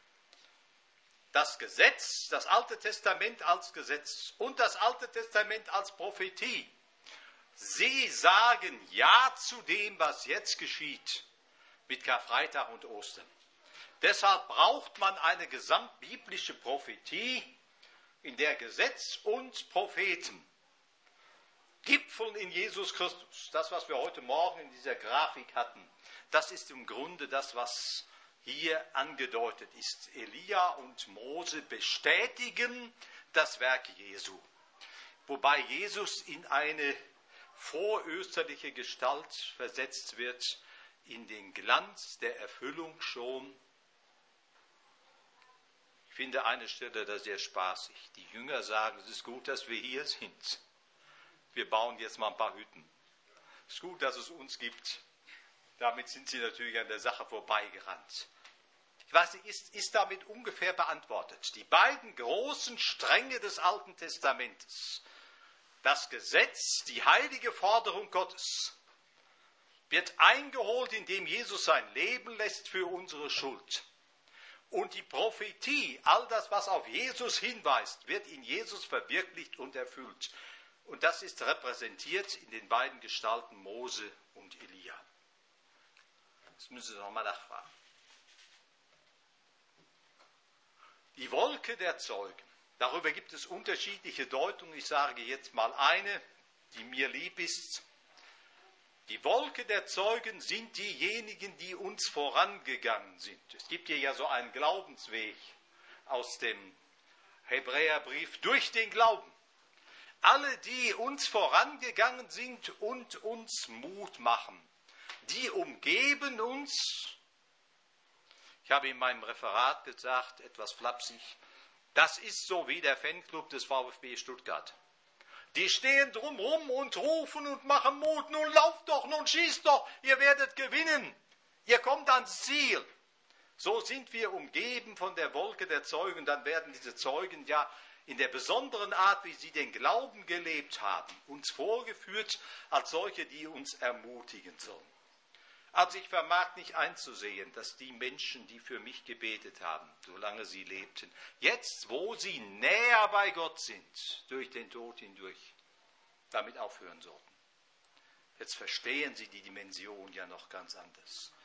das Gesetz, das Alte Testament als Gesetz und das Alte Testament als Prophetie, sie sagen Ja zu dem, was jetzt geschieht mit Karfreitag und Ostern. Deshalb braucht man eine gesamtbiblische Prophetie, in der Gesetz und Propheten gipfeln in Jesus Christus. Das, was wir heute Morgen in dieser Grafik hatten, das ist im Grunde das, was hier angedeutet ist. Elia und Mose bestätigen das Werk Jesu, wobei Jesus in eine vorösterliche Gestalt versetzt wird, in den Glanz der Erfüllung schon. Ich finde eine Stelle da sehr spaßig. Die Jünger sagen, es ist gut, dass wir hier sind. Wir bauen jetzt mal ein paar Hütten. Es ist gut, dass es uns gibt. Damit sind sie natürlich an der Sache vorbeigerannt. Ich weiß nicht, ist damit ungefähr beantwortet. Die beiden großen Stränge des Alten Testamentes, das Gesetz, die heilige Forderung Gottes, wird eingeholt, indem Jesus sein Leben lässt für unsere Schuld. Und die Prophetie, all das, was auf Jesus hinweist, wird in Jesus verwirklicht und erfüllt. Und das ist repräsentiert in den beiden Gestalten Mose und Elia. Das müssen Sie nochmal nachfragen. Die Wolke der Zeugen. Darüber gibt es unterschiedliche Deutungen. Ich sage jetzt mal eine, die mir lieb ist. Die Wolke der Zeugen sind diejenigen, die uns vorangegangen sind. Es gibt hier ja so einen Glaubensweg aus dem Hebräerbrief durch den Glauben. Alle, die uns vorangegangen sind und uns Mut machen, die umgeben uns. Ich habe in meinem Referat gesagt, etwas flapsig, das ist so wie der Fanclub des VfB Stuttgart. Die stehen drumherum und rufen und machen Mut. Nun lauft doch, nun schießt doch, ihr werdet gewinnen. Ihr kommt ans Ziel. So sind wir umgeben von der Wolke der Zeugen. Dann werden diese Zeugen ja in der besonderen Art, wie sie den Glauben gelebt haben, uns vorgeführt als solche, die uns ermutigen sollen. Also ich vermag nicht einzusehen, dass die Menschen, die für mich gebetet haben, solange sie lebten, jetzt, wo sie näher bei Gott sind, durch den Tod hindurch, damit aufhören sollten. Jetzt verstehen sie die Dimension ja noch ganz anders.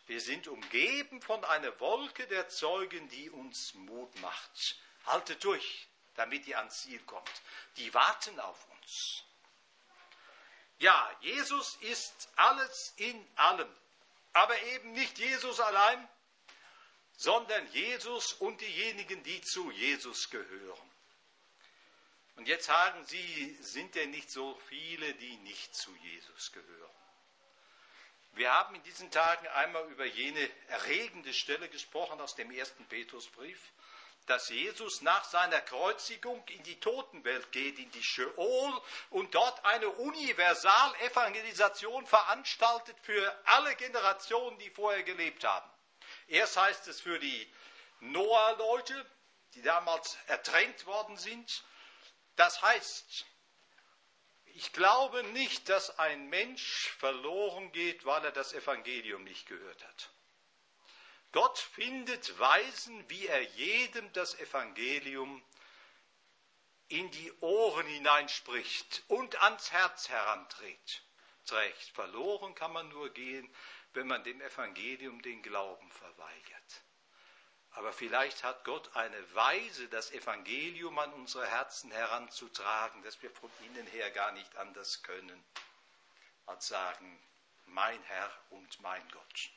Wir sind umgeben von einer Wolke der Zeugen, die uns Mut macht. Haltet durch, damit ihr ans Ziel kommt. Die warten auf uns. Ja, Jesus ist alles in allem. Aber eben nicht Jesus allein, sondern Jesus und diejenigen, die zu Jesus gehören. Und jetzt sagen Sie, sind denn nicht so viele, die nicht zu Jesus gehören? Wir haben in diesen Tagen einmal über jene erregende Stelle gesprochen aus dem 1. Petrusbrief, dass Jesus nach seiner Kreuzigung in die Totenwelt geht, in die Scheol, und dort eine Universal-Evangelisation veranstaltet für alle Generationen, die vorher gelebt haben. Erst heißt es für die Noah-Leute, die damals ertränkt worden sind. Das heißt, ich glaube nicht, dass ein Mensch verloren geht, weil er das Evangelium nicht gehört hat. Gott findet Weisen, wie er jedem das Evangelium in die Ohren hineinspricht und ans Herz heranträgt. Verloren kann man nur gehen, wenn man dem Evangelium den Glauben verweigert. Aber vielleicht hat Gott eine Weise, das Evangelium an unsere Herzen heranzutragen, dass wir von innen her gar nicht anders können, als sagen, mein Herr und mein Gott.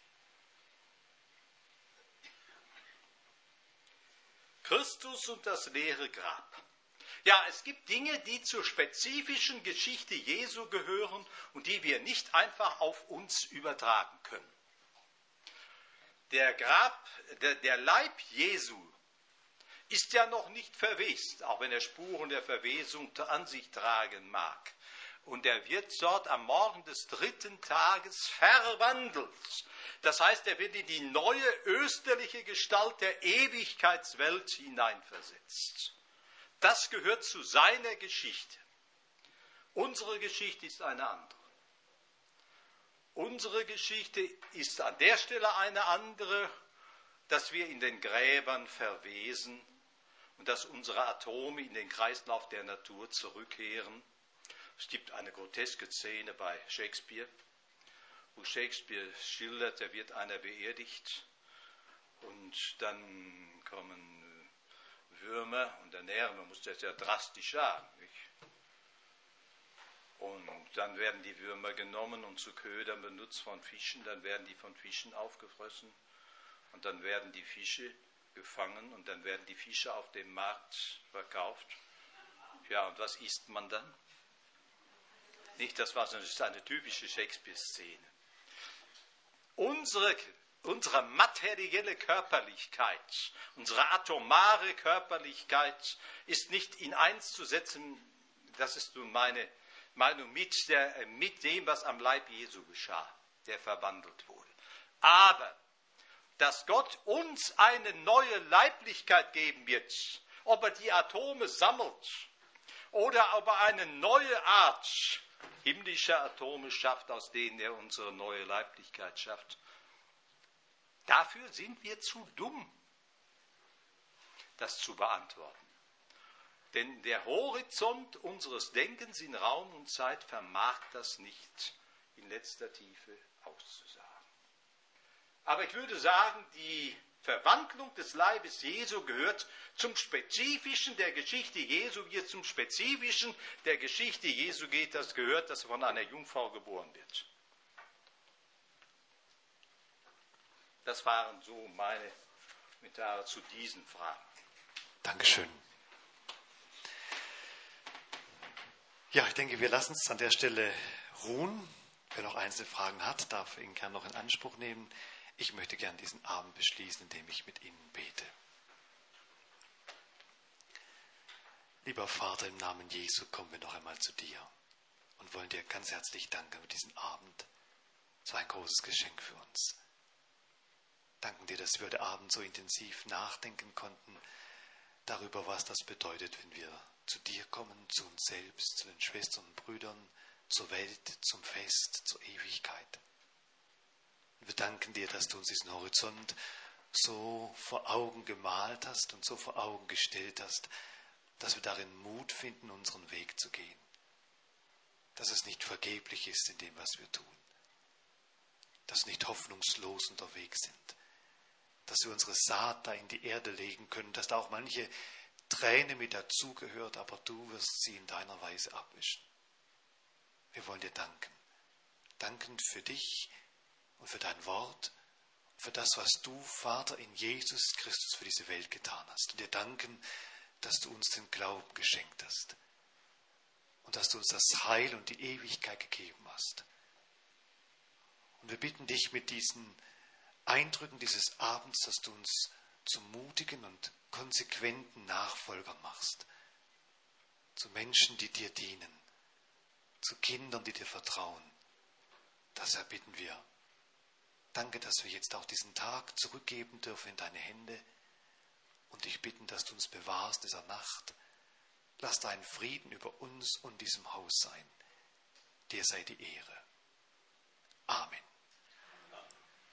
Christus und das leere Grab. Ja, es gibt Dinge, die zur spezifischen Geschichte Jesu gehören und die wir nicht einfach auf uns übertragen können. Der Leib Jesu ist ja noch nicht verwest, auch wenn er Spuren der Verwesung an sich tragen mag. Und er wird dort am Morgen des 3. Tages verwandelt. Das heißt, er wird in die neue österliche Gestalt der Ewigkeitswelt hineinversetzt. Das gehört zu seiner Geschichte. Unsere Geschichte ist eine andere. Unsere Geschichte ist an der Stelle eine andere, dass wir in den Gräbern verwesen und dass unsere Atome in den Kreislauf der Natur zurückkehren. Es gibt eine groteske Szene bei Shakespeare, wo Shakespeare schildert, da wird einer beerdigt und dann kommen Würmer und ernähren, man muss das ja drastisch sagen, nicht? Und dann werden die Würmer genommen und zu Ködern benutzt von Fischen, dann werden die von Fischen aufgefressen und dann werden die Fische gefangen und dann werden die Fische auf dem Markt verkauft. Ja, und was isst man dann? Nicht, das ist eine typische Shakespeare-Szene. Unsere materielle Körperlichkeit, unsere atomare Körperlichkeit ist nicht in eins zu setzen, das ist nun meine Meinung, mit dem, was am Leib Jesu geschah, der verwandelt wurde. Aber, dass Gott uns eine neue Leiblichkeit geben wird, ob er die Atome sammelt oder ob er eine neue Art himmlischer Atome schafft, aus denen er unsere neue Leiblichkeit schafft, dafür sind wir zu dumm, das zu beantworten. Denn der Horizont unseres Denkens in Raum und Zeit vermag das nicht in letzter Tiefe auszusagen. Aber ich würde sagen, die Verwandlung des Leibes Jesu gehört zum Spezifischen der Geschichte Jesu, wie es zum Spezifischen der Geschichte Jesu geht, das gehört, dass er von einer Jungfrau geboren wird. Das waren so meine Kommentare zu diesen Fragen. Dankeschön. Ja, ich denke, wir lassen es an der Stelle ruhen. Wer noch einzelne Fragen hat, darf ihn gerne noch in Anspruch nehmen. Ich möchte gern diesen Abend beschließen, indem ich mit Ihnen bete. Lieber Vater, im Namen Jesu kommen wir noch einmal zu dir und wollen dir ganz herzlich danken für diesen Abend. Es war ein großes Geschenk für uns. Danken dir, dass wir heute Abend so intensiv nachdenken konnten darüber, was das bedeutet, wenn wir zu dir kommen, zu uns selbst, zu den Schwestern und Brüdern, zur Welt, zum Fest, zur Ewigkeit. Und wir danken dir, dass du uns diesen Horizont so vor Augen gemalt hast und so vor Augen gestellt hast, dass wir darin Mut finden, unseren Weg zu gehen. Dass es nicht vergeblich ist in dem, was wir tun. dass wir nicht hoffnungslos unterwegs sind, dass wir unsere Saat da in die Erde legen können, dass da auch manche Träne mit dazugehört, aber du wirst sie in deiner Weise abwischen. Wir wollen dir danken. Danken für dich und für dein Wort, für das, was du, Vater, in Jesus Christus für diese Welt getan hast. Und dir danken, dass du uns den Glauben geschenkt hast und dass du uns das Heil und die Ewigkeit gegeben hast. Und wir bitten dich mit diesen Eindrücken dieses Abends, dass du uns zu mutigen und konsequenten Nachfolgern machst, zu Menschen, die dir dienen, zu Kindern, die dir vertrauen. Das erbitten wir. Danke, dass wir jetzt auch diesen Tag zurückgeben dürfen in deine Hände und dich bitten, dass du uns bewahrst dieser Nacht. Lass deinen Frieden über uns und diesem Haus sein. Dir sei die Ehre. Amen.